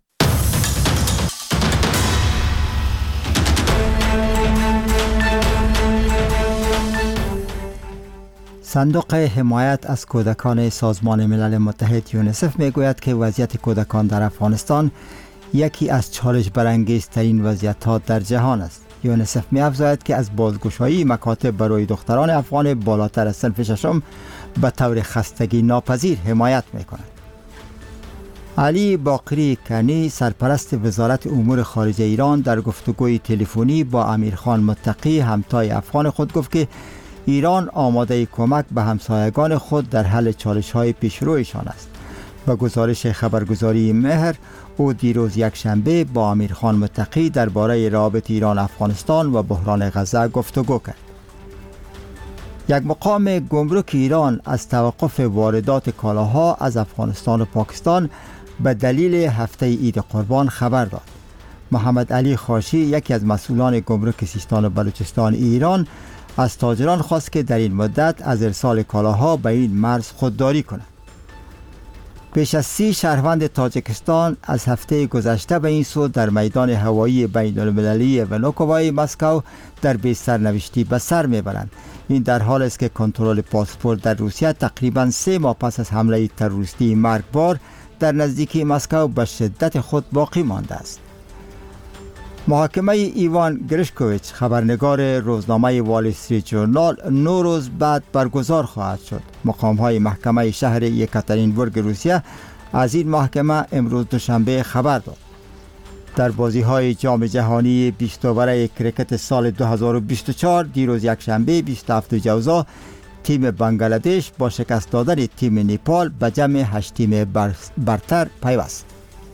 صندوق حمایت از کودکان سازمان ملل متحد یونیسف می گوید که وضعیت کودکان در افغانستان یکی از چالش برانگیزترین وضعیت‌ها در جهان است. یونیسف می افزاید که از بازگشایی مکاتب برای دختران افغان بالاتر از صنف ششم به طور خستگی ناپذیر حمایت می کند. علی باقری کنی سرپرست وزارت امور خارجه ایران در گفتگوی تلفنی با امیرخان متقی همتای افغان خود گفت که ایران آماده کمک به همسایگان خود در حل چالش‌های پیشرویشان است. با گزارش خبرگزاری مهر، او دیروز یک شنبه با امیرخان متقی درباره رابط ایران افغانستان و بحران غزه گفتگو کرد. یک مقام گمرک ایران از توقف واردات کالاها از افغانستان و پاکستان به دلیل هفته عید قربان خبر داد. محمد علی خاشی، یکی از مسئولان گمرک سیستان و بلوچستان ایران، از تاجران خواست که در این مدت از ارسال کالاها به این مرز خودداری کنند. بیش از سی شهروند تاجیکستان از هفته گذشته به این سو در میدان هوایی بین المللی ونوکوای مسکو در بی سرنوشتی به سر میبرند. این در حال است که کنترل پاسپورت در روسیه تقریبا سه ماه پس از حمله تروریستی مرگبار در نزدیکی مسکو به شدت خود باقی مانده است. محاکمه ایوان گریشکوویچ، خبرنگار روزنامه وال استریت جورنال، نو روز بعد برگزار خواهد شد. مقام‌های محکمه شهر یکاترینبورگ روسیه از این محکمه امروز دوشنبه خبر داد. در بازی‌های جام جهانی بیست برای کرکت سال دو هزار و بیست و چهار دیروز یک شنبه بیست و هفتم جوزا تیم بنگلادش با شکست دادن تیم نیپال به جمع هشت تیم برتر پیوست.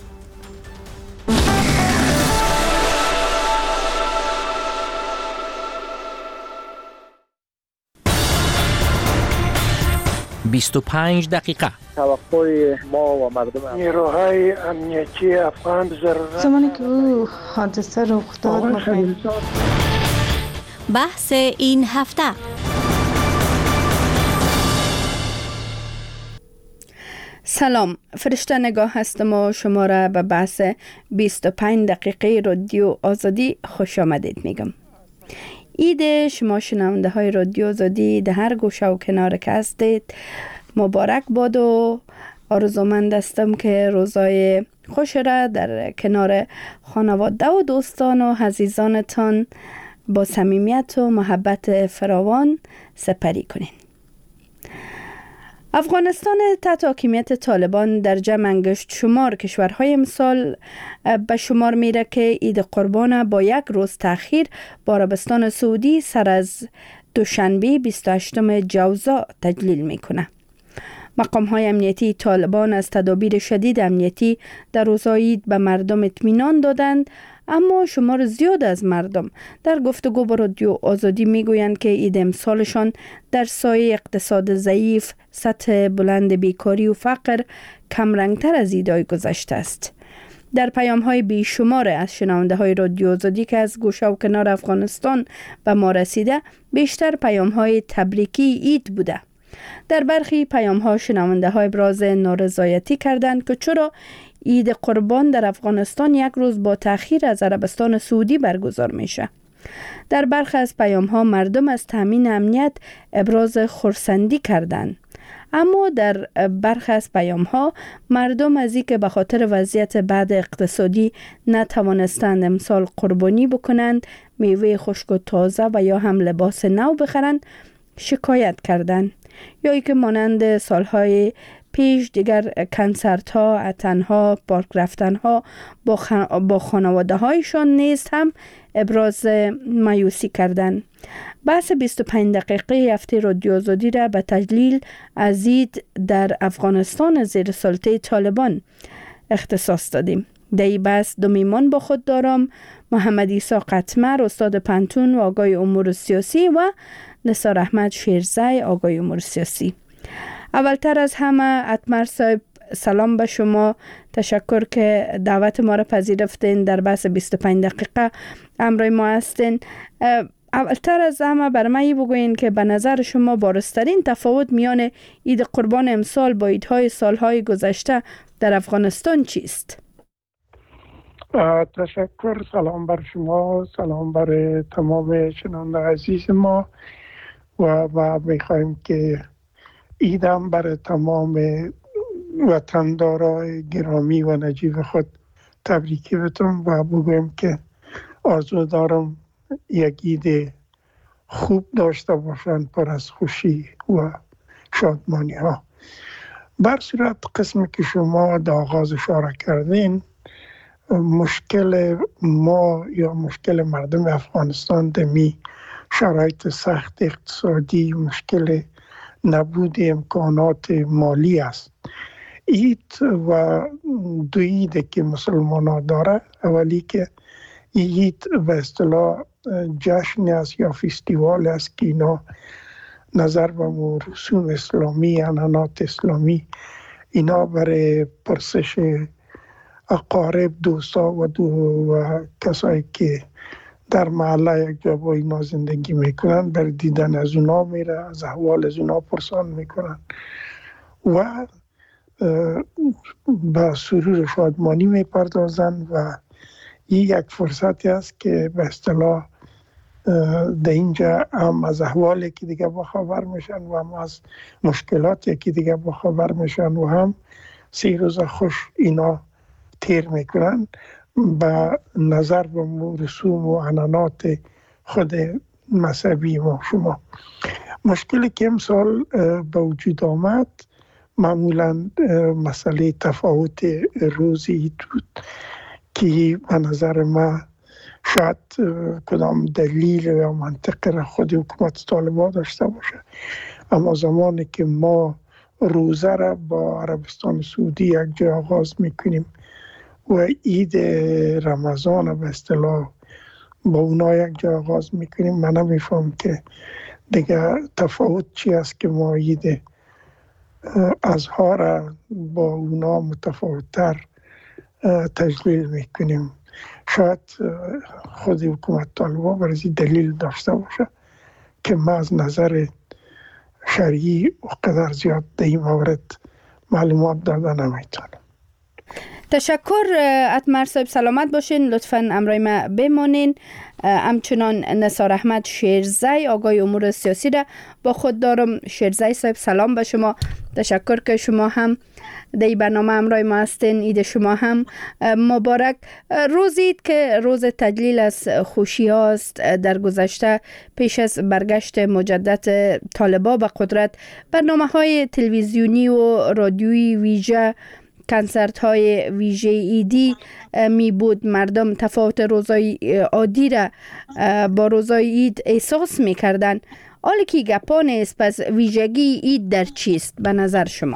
بیست و پنج دقیقه.
توقع ما و مردم
نیروهای امنیتی افغان ضرورت
زمانی که او حادثه رخ داد
بحث این هفته. سلام، فرشته نگاه هستم و شما را به بحث بیست و پنج دقیقه رادیو آزادی خوش آمدید میگم. عید شما شنونده های رادیو آزادی در هر گوشه و کنار که هستید مبارک باد و آرزومند هستم که روزای خوش را در کنار خانواده و دوستان و عزیزانتان با صمیمیت و محبت فراوان سپری کنین. افغانستان تحت حاکمیت طالبان در جمع انگشت شمار کشورهای امسال به شمار میره که عید قربان با یک روز تأخیر با عربستان سعودی سر از دوشنبه بیست و هشتم جوزا تجلیل میکنه. مقام های امنیتی طالبان از تدابیر شدید امنیتی در روزهای عید به مردم اطمینان دادند، اما شمار زیاد از مردم در گفتگو با رادیو آزادی میگویند که عید امسالشان در سایه اقتصاد ضعیف، سطح بلند بیکاری و فقر کمرنگتر از عیدهای گذشته است. در پیام های بیشمار از شنونده های رادیو آزادی که از گوشه و کنار افغانستان به ما رسیده، بیشتر پیام های تبریکی عید بوده. در برخی پیام ها شنونده های ابراز نارضایتی کردند که چرا عید قربان در افغانستان یک روز با تأخیر از عربستان سعودی برگزار میشه. در برخی از پیام ها مردم از تامین امنیت ابراز خرسندی کردند، اما در برخی از پیام ها مردم از اینکه به خاطر وضعیت بد اقتصادی نتوانستند امسال قربانی بکنند، میوه خشک و تازه و یا هم لباس نو بخرند، شکایت کردند یا ای که مانند سالهای پیش دیگر کنسرت ها، اتن ها، پارک رفتن ها با, خان... با خانواده هایشان نیز هم ابراز مایوسی کردند. بحث بیست و پنج دقیقه هفته رادیو آزادی را به تجلیل از عید در افغانستان زیر سلطه طالبان اختصاص دادیم. در این بحث دو میهمان با خود دارم: محمد عیسی قطمر، استاد پنتون و آگاه امور سیاسی، و نثار احمد شیرزی، آگاه امور سیاسی. اولتر از همه اتمر صاحب، سلام به شما. تشکر که دعوت ما را پذیرفتین، در بحث بیست و پنج دقیقه همراه ما هستین. اولتر از همه بر من بگوین که به نظر شما بارزترین تفاوت میان عید قربان امسال با عیدهای سالهای گذشته در افغانستان چیست؟
تشکر. سلام بر شما، سلام بر تمام شنونده عزیز ما، و ما میخوایم که عیدم بر تمام وطندارای گرامی و نجیب خود تبریکی بتون و بگویم که آرزو دارم یک عید خوب داشته باشن، پر از خوشی و شادمانی ها. بر صورت قسمی که شما در آغاز اشاره کردین، مشکل ما یا مشکل مردم افغانستان دمی شرایط سخت اقتصادی، مشکل نبود امکانات مالی است. عید و دو عید که مسلمان ها داره، اولی که عید به اصطلاح جشن است یا فستیوال است که اینا نظر به رسوم اسلامی، عنعنات اسلامی، اینا برای پرسش اقارب، دوستا و دو و کسایی که در محله یک جا با اینا زندگی میکنن، بر دیدن از اونا میره، از احوال از اونا پرسان میکنن و به سرور شادمانی میپردازن و این یک فرصتی است که به اصطلاح در اینجا هم از احوالی که دیگه با خبر میشن و هم از مشکلاتی که دیگه با خبر میشن و هم سی روز خوش اینا تیر میکنن به نظر به رسوم و عنعنات خود مذهبی ما. شما مشکلی که امسال به وجود آمد معمولا مسئله تفاوت روز عید بود که به نظر من شاید کدام دلیل یا منطقه را خود حکومت طالبان داشته باشه، اما زمانی که ما روزه را با عربستان سعودی یک جا آغاز میکنیم و عید رمضان به اصطلاح با اونا یک جا آغاز میکنیم، من نمیفهم که دیگه تفاوت چی است که ما عید اضحی را با اونا متفاوت‌تر تجلیل میکنیم. شاید خود حکومت طالبان برای دلیل داشته باشه که من از نظر شرعی و قدر زیاد در این مورد معلومات داده نمیتونم.
تشکر اتمر صاحب، سلامت باشین. لطفاً امرای ما بمانین. همچنان نثار احمد شیرزی، آگاه امور سیاسی را با خود دارم. شیرزی صاحب، سلام به شما. تشکر که شما هم در این برنامه امرای ما هستین. عید شما هم مبارک. روز عید که روز تجلیل از خوشی هاست، در گذشته پیش از برگشت مجدد طالبان به قدرت برنامه های تلویزیونی و رادیویی ویژه، کنسرت های ویژه ایدی می بود. مردم تفاوت روزای عادی را با روزای عید احساس می کردن. حالا که گپا نیست، پس ویژگی عید در چیست به نظر شما؟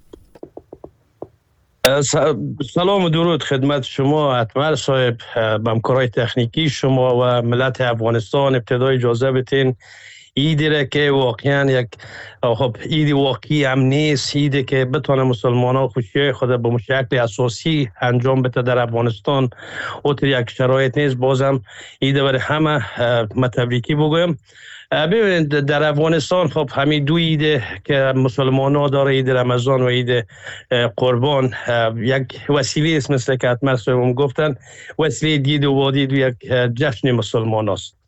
سلام و درود خدمت شما اتمر صاحب، به همکارای تکنیکی شما و ملت افغانستان. ابتدای اجازه بدین عیدی را که واقعا یک خب عید واقعی هم نیست، عیدی که بتونه مسلمان ها خوشی خود به شکل اساسی انجام بده در افغانستان و در یک شرایط نیست. بازم عید برای همه متبریکی بگویم. ببینید در افغانستان خب همین دو عید که مسلمان ها داره، عید رمضان و عید قربان، یک وسیله است مثل که اتمر صاحب گفتن، وسیله دید و وادید و یک جشن مسلمان است.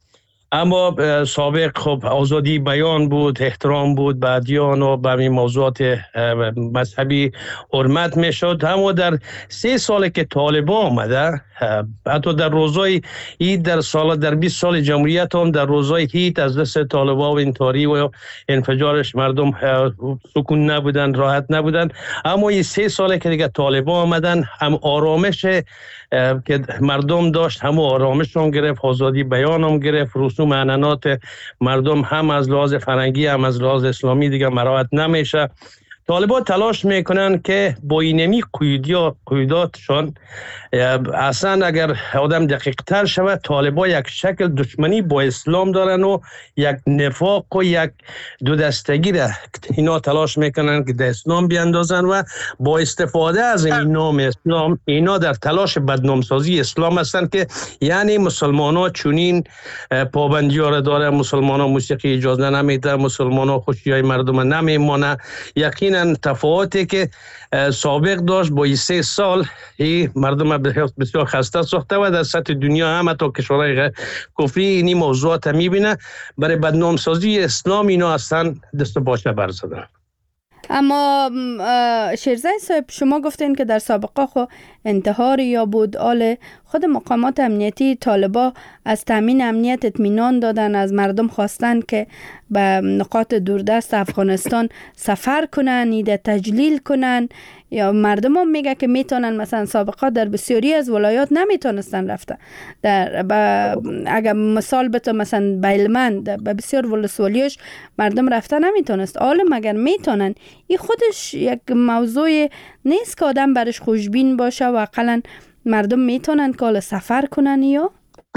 اما سابق خب آزادی بیان بود، احترام بود به ادیان و به این موضوعات مذهبی حرمت میشد. اما در سه سال که طالبان آمده، حتی در روزای عید در سال در بیست سال جمهوریت هم در روزای عید از دست طالبان و انتحاری و انفجارش مردم سکون نبودن، راحت نبودن. اما این سه سال که دیگه طالبان آمدن، هم آرامش که مردم داشت هم آرامش هم گرفت، آزادی بیان هم گرفت، رسوم عنعنات مردم هم از لحاظ فرهنگی هم از لحاظ اسلامی دیگه مراعات نمیشه. طالبان تلاش میکنن که با اینمی قیوداتشان اصلا اگر آدم دقیق تر شود، طالبان یک شکل دشمنی با اسلام دارن و یک نفاق و یک دو دستگی را اینا تلاش میکنن که در اسلام بیاندازن و با استفاده از این نام اسلام اینا در تلاش بدنامسازی اسلام هستن که یعنی مسلمان ها چونین پابندی ها را داره، مسلمان ها موسیقی اجازه نمیده، مسلمان ها خوشی های مردم نمیمانه. یقینا تفاوتی که سابق داشت با این سه سال این مردم بسیار خسته ساخته و در سطح دنیا هم حتی کشورهای کفری اینی موضوعات میبینه. برای بدنامسازی اسلام اینا اصلا دست باشه برزدن.
اما شیرزای صاحب، شما گفتین که در سابقه خو انتحار یا بود آل خود مقامات امنیتی طالبا از تامین امنیت اطمینان دادن، از مردم خواستن که به نقاط دوردست افغانستان سفر کنن، ایده تجلیل کنن، یا مردم هم میگه که میتونن مثلا سابقا در بسیاری از ولایات نمیتونستن رفتن. در اگر مثال بتو مثلا بیلمند به بسیار ولسوالیش مردم رفتن نمیتونست، عالم اگر میتونن، این خودش یک موضوع نیست که آدم برش خوشبین باشه و اقلا مردم میتونن که سفر کنن. یا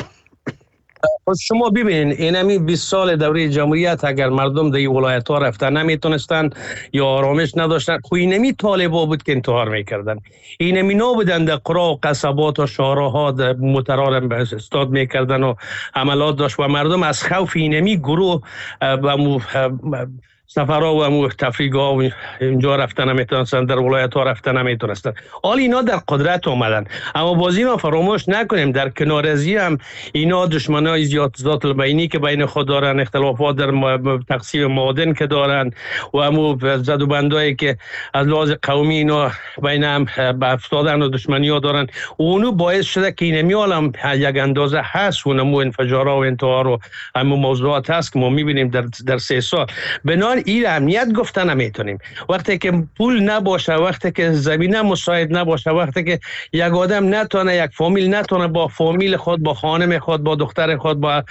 شما ببینین اینمی بیست سال دوره جمهوریت اگر مردم در این ولایت ها رفتن نمیتونستن یا آرامش نداشتن، خو اینمی طالبا بود که انتحار میکردن. اینمی نبودن در قرى و قصبات و شهرها مترارم به استاد میکردن و عملات داشت و مردم از خوف اینمی گروه و سفرها و امو تفریگاه و اینجا رفتن نمیتونستن، در ولایت ها رفتن نمیتونستن. حال اینا در قدرت آمدن. اما باز اینا فراموش نکنیم در کنار ازی هم اینا دشمنای زیاد ذات البینی که بین خود دارن، اختلافات در تقسیم معادن که دارن و امو زد و بندایی که از لحاظ قومی اینا بین هم افتادن و دشمنی ها دارن، اونو باعث شده که اینمی عالم یک اندازه هست و نمو انفجارها و انتحار و امو موضوعات هست که ما میبینیم در در سه سال. بنابراین این امنیت گفتن نمیتونیم. وقتی که پول نباشه، وقتی که زمینه مساعد نباشه، وقتی که یک آدم نتونه، یک فامیل نتونه با فامیل خود، با خانم خود، با دختر خود، با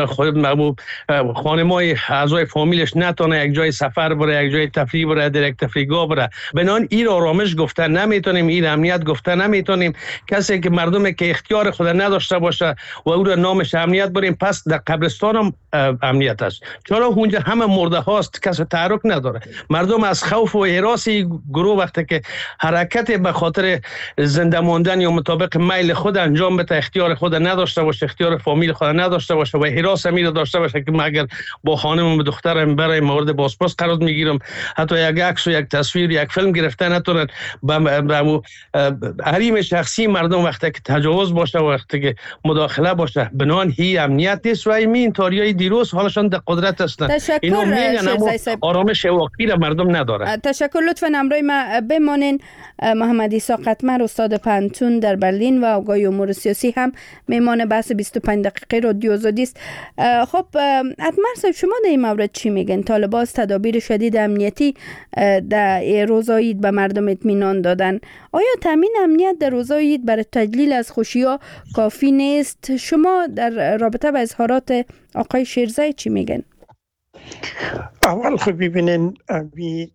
خانمای اعضای فامیلش نتونه یک جای سفر بره، یک جای تفریح بره، در یک تفریحگاه بره، بنان این آرامش گفتن نمیتونیم، این امنیت گفتن نمیتونیم. کسی که مردم که اختیار خود نداشته باشه و او را نامش امنیت بریم، پس در قبرستان هم امنیت است. چرا اونجا همه مرده هاست، کسی تحرک نداره. مردم از خوف و هراسی گروه وقتی که حرکت به خاطر زنده ماندن یا مطابق میل خود انجام بده، اختیار خود نداشته باشه، اختیار فامیل خود نداشته باشه و هراس امیر داشته باشه که اگر با خانم و دخترم برای مورد بازپرس قرار میگیرم، حتی یک عکس و یک تصویر یک فیلم گرفتن نتونن، به حریم شخصی مردم وقتی که تجاوز باشه، وقتی که مداخله باشه، بنان هی امنیت نیست و این تاریای دیروز حالشان در قدرت هستند.
اینو میگن
آرامش واقعی را مردم نداره.
تشکر. لطفاً همراه ما بمانین. محمد عیسی قطمر، استاد پانتون در برلین و آقای امور سیاسی هم میمان بحث بیست و پنج دقیقه رادیو آزادی است. خب اتمر صاحب، شما در این مورد چی میگن؟ طالبان تدابیر شدید امنیتی در روزای عید به مردم اطمینان دادن. آیا تامین امنیت در روزای عید برای تجلیل از خوشی‌ها کافی نیست؟ شما در رابطه با اظهارات آقای شیرزای چی میگن؟
اول خب ببینین امی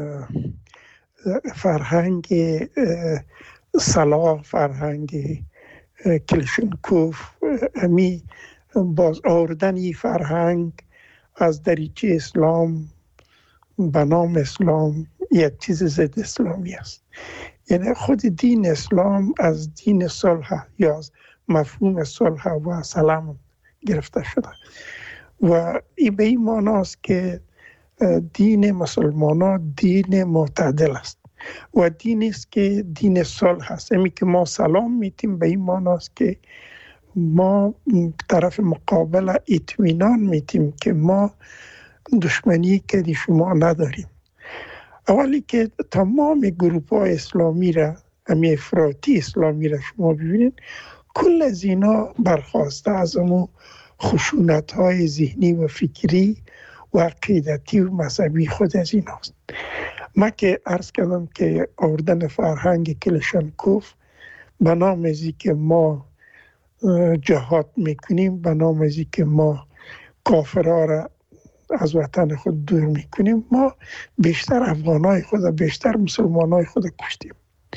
فرهنگ صلاح، فرهنگ کلشنکوف، امی باز آوردن ای فرهنگ از دریچه اسلام به نام اسلام یک چیز ضد اسلامی است. یعنی خود دین اسلام از دین صلح یا از مفهوم صلح و سلام گرفته شده و این به این معنی است که دین مسلمان ها دین معتدل است و دین است که دین صلح است. امی که ما سلام میتیم به این معنی است که ما طرف مقابل اطمینان میتیم که ما دشمنی که دی شما نداریم. اولی که تمام گروپ های اسلامی را، همی افراطی اسلامی را شما ببینید، کل از اینا برخواسته از امو خشونت های ذهنی و فکری و عقیدتی و مذهبی خود از این هست. من که عرض کردم که آوردن فرهنگ کلشنکوف به نام ازی که ما جهاد میکنیم، به نام ازی که ما کافرها را از وطن خود دور میکنیم، ما بیشتر افغانای خود، بیشتر مسلمانای خود کشتیم.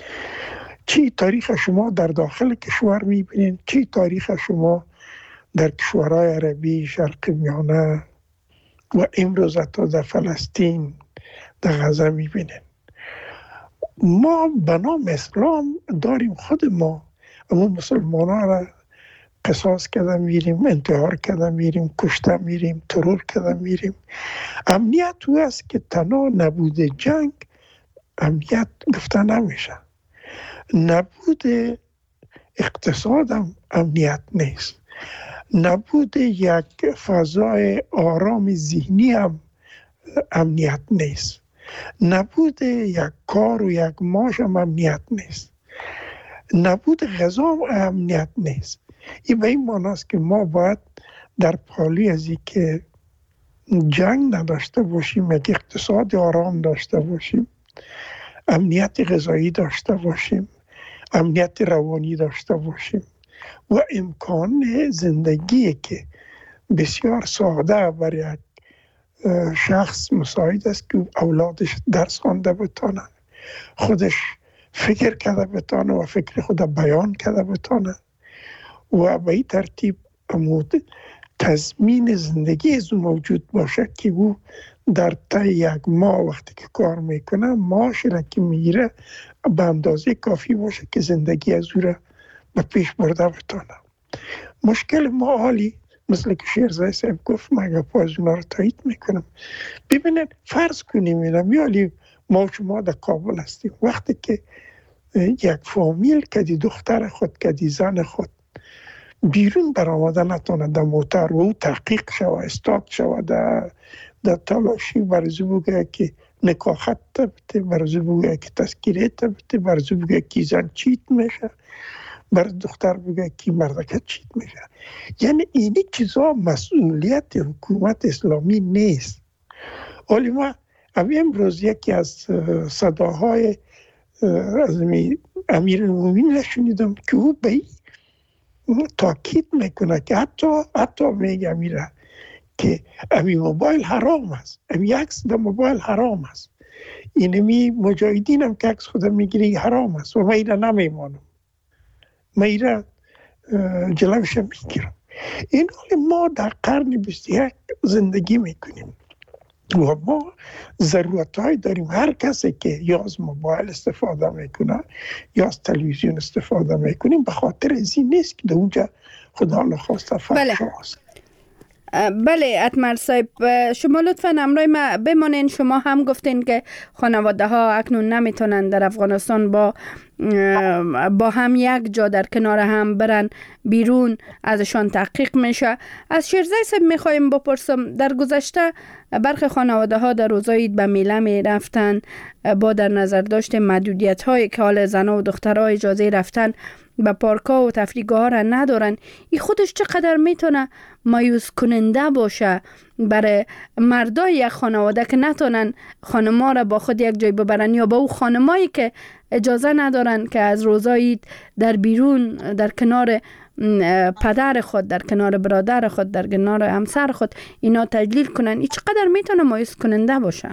چی تاریخ شما در داخل کشور میبینید، چی تاریخ شما در کشورهای عربی، شرق میانه و امروز حتی در فلسطین، در غزه میبینید. ما به نام اسلام داریم خود ما اما مسلمان ها را قصاص کده میریم، انتحار کده میریم، کشته میریم، ترور کده میریم. امنیت او است که تنها نبود جنگ امنیت گفته نمیشه. نبود اقتصاد هم امنیت نیست. نبود یک فضای آرام ذهنی هم امنیت نیست. نبود یک کار و یک معاش هم امنیت نیست. نبود غذا هم امنیت نیست. این به این معناست که ما باید در پالی از این که جنگ نداشته باشیم، یک اقتصاد آرام داشته باشیم، امنیت غذایی داشته باشیم، امنیت روانی داشته باشیم و امکان زندگی که بسیار ساده برای یک شخص مساعد است که اولادش درس خوانده بتانه، خودش فکر کرده بتانه و فکر خود بیان کرده بتانه و به این ترتیب امود تضمین زندگی از او موجود باشه که او در طی یک ماه وقتی که کار میکنه معاش را که میگیره به اندازه کافی باشه که زندگی از او را به پیش برده بتانه. مشکل ما حالی مثل که شیرزای صاحب گفت، مگه پاز اونا رو تایید میکنم. ببینید فرض کنیم اینم یالی ما و شما در کابل هستیم، وقتی که یک فامیل که دی دختر خود که دی زن خود بیرون برآمده نتونه در موتر و او تحقیق شوه، استاد شوه، در در تلاشی برزو بگه که نکاحت تبته، برزو بگه که تذکیره تبته، برزو بگه که زن چیت میشه، برز دختر بگه که مردکت چیت میشه. یعنی اینی چیزا مسئولیت حکومت اسلامی نیست. ولی ما امروز یکی از صداهای از امیر المومنین شنیدم که او به تاکید میکنه که حتی حتی میگه میره که امی موبایل حرام است، امی عکس در موبایل حرام است، اینمی مجاهدین هم که عکس خودم میگیری حرام است و من ایره نمیمانم، من ایره جلوش میگیرم. این حال ما در قرن بیست و یک زندگی میکنیم و ما ضرورت های داریم. هر کسی که یا از موبایل استفاده میکنه یا از تلویزیون استفاده میکنیم به خاطر از این نیست که در اونجا خدا نخواسته فحش هست.
بله اتمر صاحب، شما لطفاً همراه ما بمانین. شما هم گفتین که خانواده ها اکنون نمیتونن در افغانستان با با هم یک جا در کنار هم برن بیرون، ازشان تحقیق میشه. از شیرزای صاحب میخوایم بپرسم، در گذشته برخی خانواده ها در روزای عید به میله میرفتن با در نظر داشت محدودیت هایی که حال زن و دخترها اجازه رفتن به پارک‌ها و تفریحگاه ها را ندارن، این خودش چقدر میتونه مایوس کننده باشه برای مردای یک خانواده که نتونن خانما را با خود یک جای ببرن، یا با او خانمایی که اجازه ندارن که از روزای در بیرون در کنار پدر خود، در کنار برادر خود، در کنار همسر خود اینا تجلیل کنن. این چقدر میتونه مایوس کننده باشه؟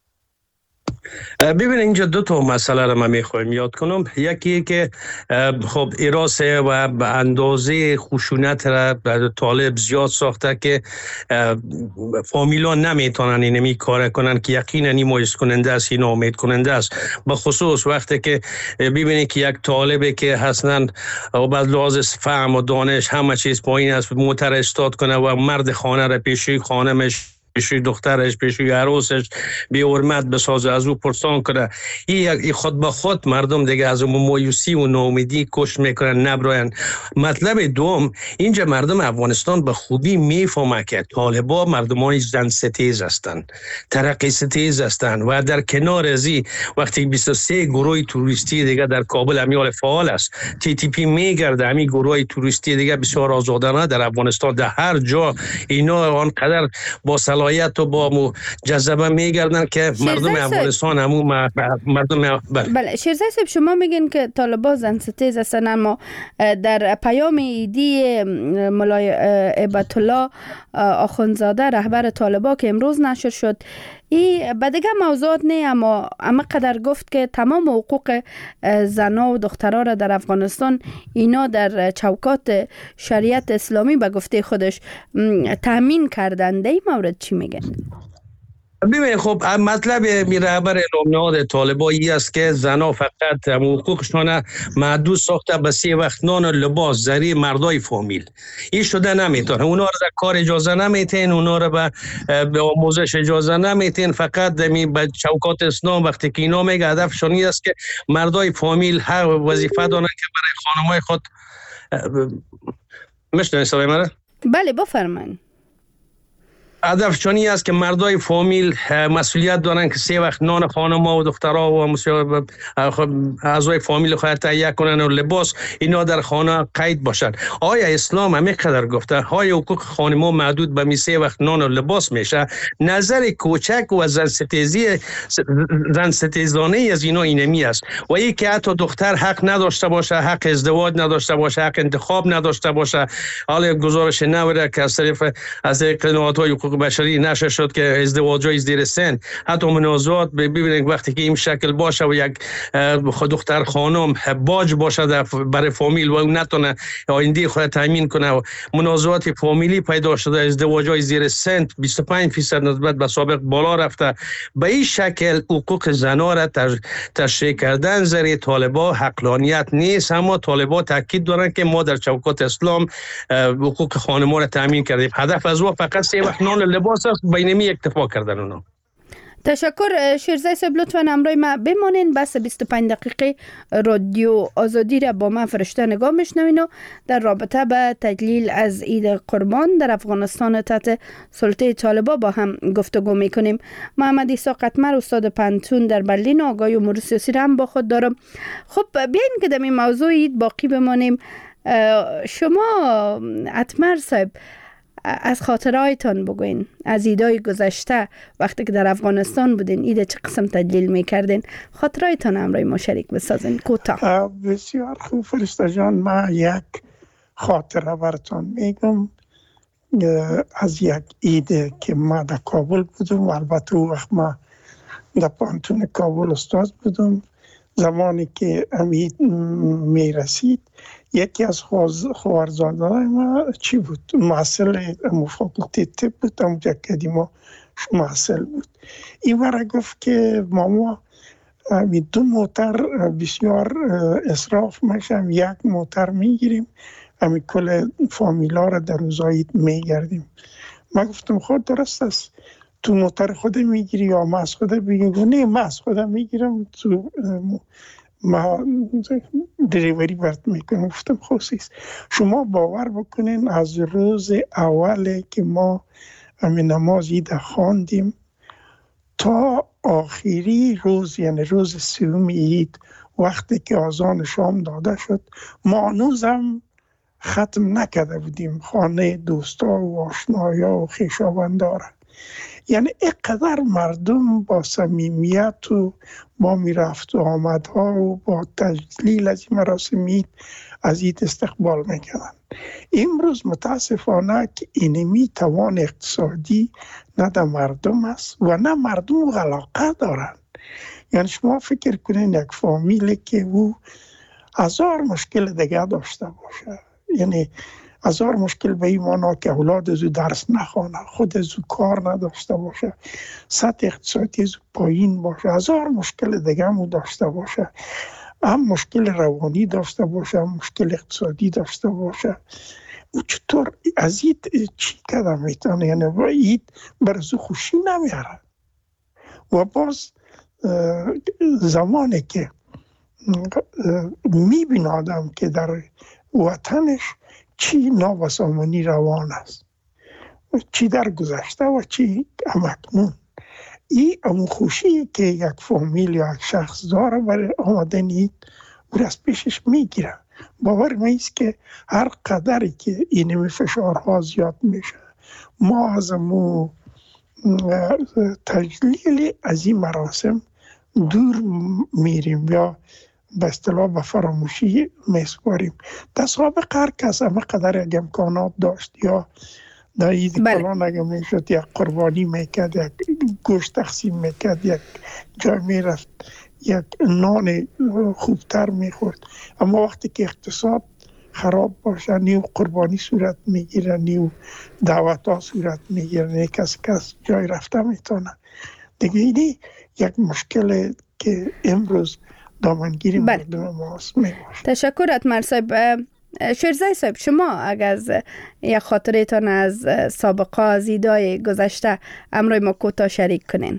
ببین اینجا دو تا مسئله رو من میخوایم یاد کنم. یکی که خب ایراسه و به اندازه خشونت را طالب زیاد ساخته که فامیلا نمیتونن اینمی کار کنن که یقینا این مایوس کننده است، این امید کننده است. به خصوص وقتی که ببینید که یک طالبه که حسنا بعد لحاظ فهم و دانش همه چیز پایین است، موتر استاد کنه و مرد خانه را پیشی خانمش پیشوی دخترش پیشوی عروسش بی حرمت بسازه، از او پرسان کنه. این خود به خود مردم دیگه از اون مایوسی و ناامیدی کش میکنن نبراین. مطلب دوم، اینجا مردم افغانستان به خوبی میفهمه که طالبان مردمان زن ستیز هستند، ترقی ستیز هستند و در کنار ازی وقتی بیست و سه گروه توریستی دیگه در کابل امیال فعال است، تی تی پی میگرده همین گروه توریستی دیگه بسیار آزادانه در افغانستان در هر جا اینا آنقدر با صلاحیت و با جذبه میگردن که مردم افغانستان همون مردم
بله. شیرزای صاحب شما میگین که طالبان زن ستیز هستن، اما در پیام ایدی مولای عبادت الله آخوندزاده رهبر طالبان که امروز نشر شد، این به دیگه موضوعات نه، اما اما قدر گفت که تمام حقوق زنها و دخترها را در افغانستان اینا در چوکات شریعت اسلامی به گفته خودش تامین کردن. در این مورد چی میگن؟
ببین خب مطلب رهبر اعلام نهاد طالبان این است که زنها فقط حقوقشون محدود ساخته به سه وقت نان و لباس زری مردای فامیل. این شده نمیتونه، اونا رو در کار اجازه نمیتین، اونا رو به به آموزش اجازه نمیتین، فقط به چوکات اسلام وقتی که اینا میگه هدفشون این است که مردای فامیل هر وظیفه دارن که برای خانمای خود میشنوید صدای من؟
بله بفرمایید.
هدف چونی است که مردای فامیل مسئولیت دارن که سه وقت نان خانم‌ها و دخترها و اعضای فامیل خود تهیه کنن و لباس اینا در خانه قید باشد. آیا اسلام همین قدر گفته های حقوق خانم‌ها محدود به می سه وقت نان و لباس میشه؟ نظر کوچک و زن ستیزی زن ستیزانه از اینا اینمی است و ای که حتی دختر حق نداشته باشه، حق ازدواج نداشته باشه، حق انتخاب نداشته باشه. حالا گزارش نوره که از طرف از قنوات‌های حقوق بشری نشر شد که ازدواج‌های زیر سن، حتی منازعات ببینید وقتی که این شکل باشه و یک دختر خانم باج باشه برای فامیل و اون نتونه آینده خود تامین کنه و منازعات فامیلی پیدا شده، ازدواج‌های زیر سن بیست و پنج درصد نسبت به سابق بالا رفته. به این شکل حقوق زنان را تشریح کردن زیر طالبان حقانیت نیست، اما طالبان تاکید دارن که ما در چوکات اسلام حقوق خانم‌ها را تامین کردیم. هدف از او فقط سه وقت نان لباس است، بینمی اکتفا کردن اونا.
تشکر شیرزای صاحب، لطفاً همراه ما بمانین. بس بیست و پنج دقیقه رادیو آزادی را با من فرشته نگاه میشنوین و در رابطه به تجلیل از عید قربان در افغانستان تحت سلطه طالبان با هم گفتگو میکنیم. محمد عیسی قطمر استاد پانتون در برلین آگاهی امور سیاسی را هم با خود دارم. خب بیاین که در این موضوع عید باقی بمانیم. شما قطمر صاحب از خاطرهایتان بگوین، از ایدای گذشته وقتی که در افغانستان بودین ایده چه قسم تجلیل میکردین؟ خاطرهایتان همراه ما شریک بسازین کوتاه.
بسیار خوب فرشته جان، من یک خاطره براتون میگم از یک ایده که ما در کابل بودم و البته او وقت ما در پانتون کابل استاد بودم. زمانی که امید میرسید یکی از خوارزادان ما چی بود؟ محصل فاکولته طب بود، اونجا که ما محصل بود. این برای گفت که ماما دو موتر بسیار اصراف میشم، یک موتر میگیریم امی کل فامیلا را در روزایی میگردیم. من گفتم خود درست است، تو موتر خود میگیری یا ما از خود بگیم؟ نه ما از خود میگیرم، تو ما دریوری برد میکنم. گفتم خصیص شما باور بکنین از روز اول که ما همین نماز عید خواندیم تا آخری روز، یعنی روز سوم عید وقتی که اذان شام داده شد، ما هنوزم ختم نکرده بودیم خانه دوستا و آشنایا و خویشاوندان. یعنی اینقدر مردم با صمیمیت و با میرفت و آمدها و با تجلیل از این مراسم عید از عید استقبال میکنن. امروز متاسفانه که اینمی توان اقتصادی نه در مردم است و نه مردم علاقه دارن. یعنی شما فکر کنین یک فامیلی که او هزار مشکل دیگه داشته باشه، یعنی هزار مشکل به این معنا که اولاد از او درس نخوانه، خود از او کار نداشته باشه، سطح اقتصادی از او پایین باشه، هزار مشکل دیگه هم داشته باشه، هم مشکل روانی داشته باشه، هم مشکل اقتصادی داشته باشه. او چطور از این چی کدام میتونه، یعنی و این برزو خوشی نمیاره. و باز زمانی که میبین آدم که در وطنش چی نابسامانی روان است، چی در گذشته و چی همکنون، این امو خوشی که یک فامیل یا یک شخص داره برای آمدن این او از پیشش میگیره. باور میست که هر قدری که این فشارها زیاد میشه، ما از امو تجلیل از این مراسم دور میریم یا به اصطلاح به فراموشی میسپاریم. در سابق هر کس همه قدر یک امکانات داشت یا در عید کلان اگه میشد یک قربانی میکرد، یک گوشت تقسیم میکرد، یک جای میرفت یک نان خوبتر میخورد. اما وقتی که اقتصاد خراب باشه، نیو قربانی صورت میگیره، نیو دعوت ها صورت میگیره، نیو کس کس جای رفته میتونه دیگه. اینی یک مشکل که امروز دامنگیری مردم ماست میباشه.
تشکر اتمر صاحب. شیرزای صاحب، شما اگر از یک خاطرتان از سابقه از ایدای گذشته امروی ما کوتاه شریک کنین.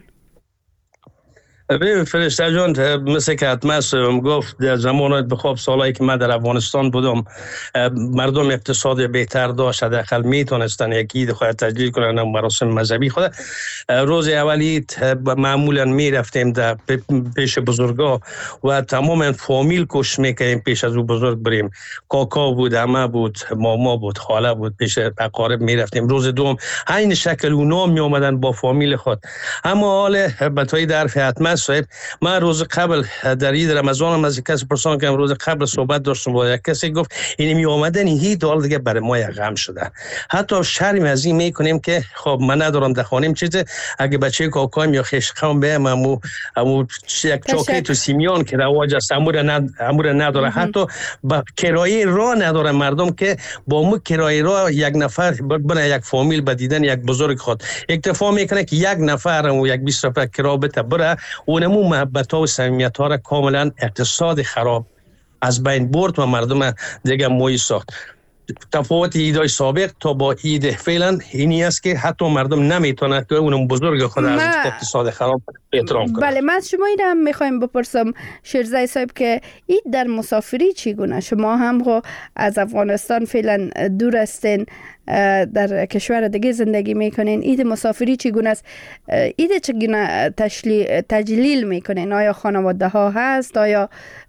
ببین فرشته جان، مثل که اتمر صاحب گفت، در زمان بخواب سالایی که من در افغانستان بودم مردم اقتصاد بهتر داشت، حداقل میتونستن یک عید خود تجلیل کنن، مراسم مذهبی خود. روز اولی معمولا میرفتیم در پیش بزرگا و تمام فامیل کوشش میکردیم پیش از او بزرگ بریم. کاکا بود، عمه بود، ماما بود، خاله بود، پیش اقارب میرفتیم. روز دوم عین شکل اونا می اومدن با فامیل خود. اما حال بتای در اتمر صاحب، من روز قبل در عید رمضان هم از کسی پرسان کردم، روز قبل صحبت داشتم با یک کسی، گفت این می اومدن هی دال دیگه برای ما یک غم شده. حتی شرم از این میکنیم که خب من ندارم در خانم چیزه، اگه بچه کاکایم یا خشقام بهم امو امو یک چاکه تو سیمیان که رواج است امور ند امور نداره، حتی با کرایه راه نداره مردم که با مو کرایه راه یک نفر بره یک فامیل به دیدن یک بزرگ خود اکتفا میکنه که یک نفر و یک بیست نفر کرایه بده بره. اونمو محبت ها و صمیمیت ها را کاملا اقتصاد خراب از بین برد و مردم دیگه موی ساخت. تفاوت ایدای سابق تا با اید فعلا اینی است که حتی مردم نمیتونه که اونم بزرگ خود از اقتصاد خراب احترام کنه.
بله، من شما این هم میخوایم بپرسم شیرزای صاحب که اید در مسافری چگونه؟ شما هم از افغانستان فعلا دور هستین، در کشور دیگه زندگی میکنین، اید مسافری چگونه است؟ اید چگونه تجلیل میکنین؟ آیا خانواده ها هست؟ آیا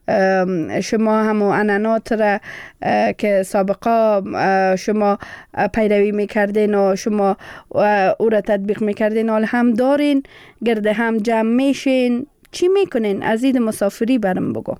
شما همو عنعنات را که سابقا شما پیروی میکردین و شما او را تطبیق میکردین حال هم دارین؟ گرده هم جمع میشین؟ چی میکنین؟ از اید مسافری برام بگو.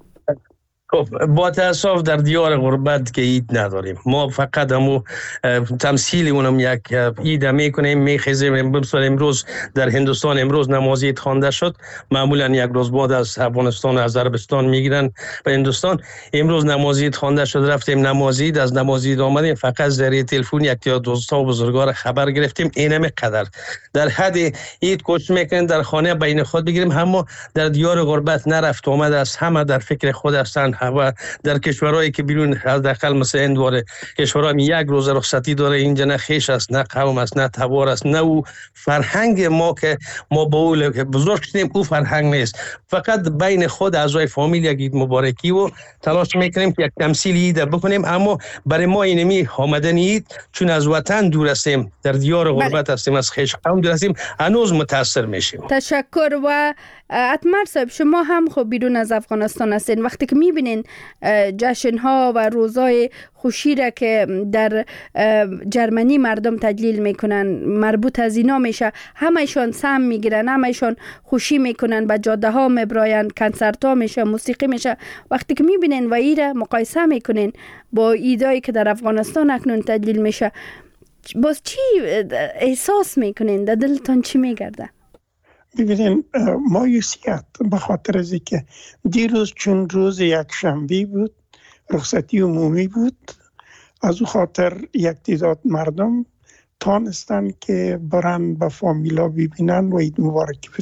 با تاسف در دیار غربت که عید نداریم. ما فقط همو تمثیل اونم یک عید میکنیم، میخیزیم. بمثال امروز در هندوستان امروز نمازی عید خوانده شد، معمولا یک روز بعد از افغانستان و از عربستان میگیرن به هندوستان. امروز نمازی عید خوانده شد، رفتیم نمازی عید، از نمازی عید آمدیم، فقط ذریعه تلفن یک یا دوستا و بزرگوار خبر گرفتیم. اینم قدر در حد عید کوشش میکنیم در خانه بین خود بگیریم. اما در دیار غربت نرفت آمد است، همه در فکر خود هستند و در کشورهایی که بیرون از داخل مثل اندواره کشورها یک روز رخصتی داره، اینجا نه خیش است، نه قوم است، نه تبار است، نه او فرهنگ ما که ما با او بزرگ شدیم او فرهنگ نیست. فقط بین خود اعضای فامیل یک عید مبارکی و تلاش میکنیم که یک تمثیل عید بکنیم. اما برای ما اینمی آمدن عید چون از وطن دور هستیم، در دیار غربت هستیم، از خیش قوم دور هستیم، هنوز متاثر میشیم.
تشکر. و اتمر صاحب، شما هم خب بیرون از افغانستان هستین، وقتی که میبینین جشن ها و روزای خوشی را که در جرمنی مردم تجلیل میکنن مربوط از اینا میشه، همهشان سهم میگیرن، همهشان خوشی میکنن، به جاده ها میبراین، کنسرت ها میشه، موسیقی میشه. وقتی که میبینین و ای را مقایسه میکنین با ایدایی که در افغانستان اکنون تجلیل میشه، باز چی احساس میکنین؟ در دلتان چی میگرده؟
ببینین، مایوسیت به خاطر از که دیروز چون روز یک شنبه بود، رخصتی عمومی بود، از او خاطر یک تعداد مردم تانستن که برن به فامیلا ببینن و عید مبارکی بدن.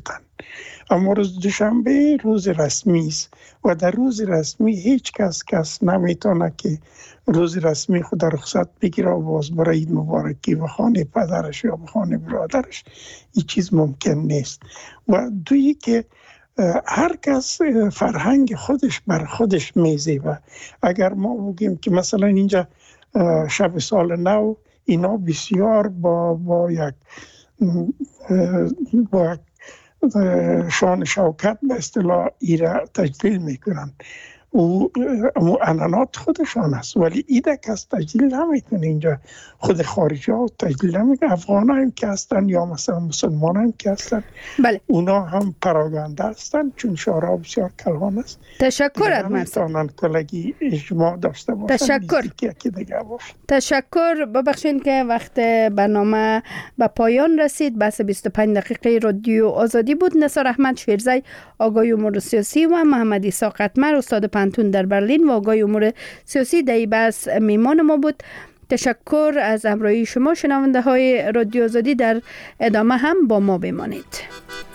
اما روز دوشنبه روز رسمی است و در روز رسمی هیچ کس کس نمیتونه که روز رسمی خود رخصت بگیره و باز برای عید مبارکی و خانه پدرش یا به خانه برادرش. این چیز ممکن نیست. و دویی که هر کس فرهنگ خودش بر خودش میزه و اگر ما بگیم که مثلا اینجا شب سال نو اینا بسیار با با یک با شان شوکت به اصطلاح ایره تجلیل میکنن و انانات خودشان است، ولی ایده کس تجلیل نمیکنه. اینجا خود خارجی ها تجلیل نمیکنه. افغان هم که هستن یا مثلا مسلمان هم که هستن،
بله.
اونا هم پراگنده هستن چون شعرها بسیار کلان است.
تشکر از
نمیتونن کلگی اجماع داشته باشن.
تشکر تشکر. ببخشین که وقت برنامه به پایان رسید. بس بیست و پنج دقیقه رادیو آزادی بود. نثار احمد شیرزی آگاهی امور سیاسی و محمد عیسی قطمر استاد پانتون در برلین و آگاهی امور سیاسی در بس میمان ما بود. تشکر از همراهی شما شنونده های رادیو آزادی. در ادامه هم با ما بمانید.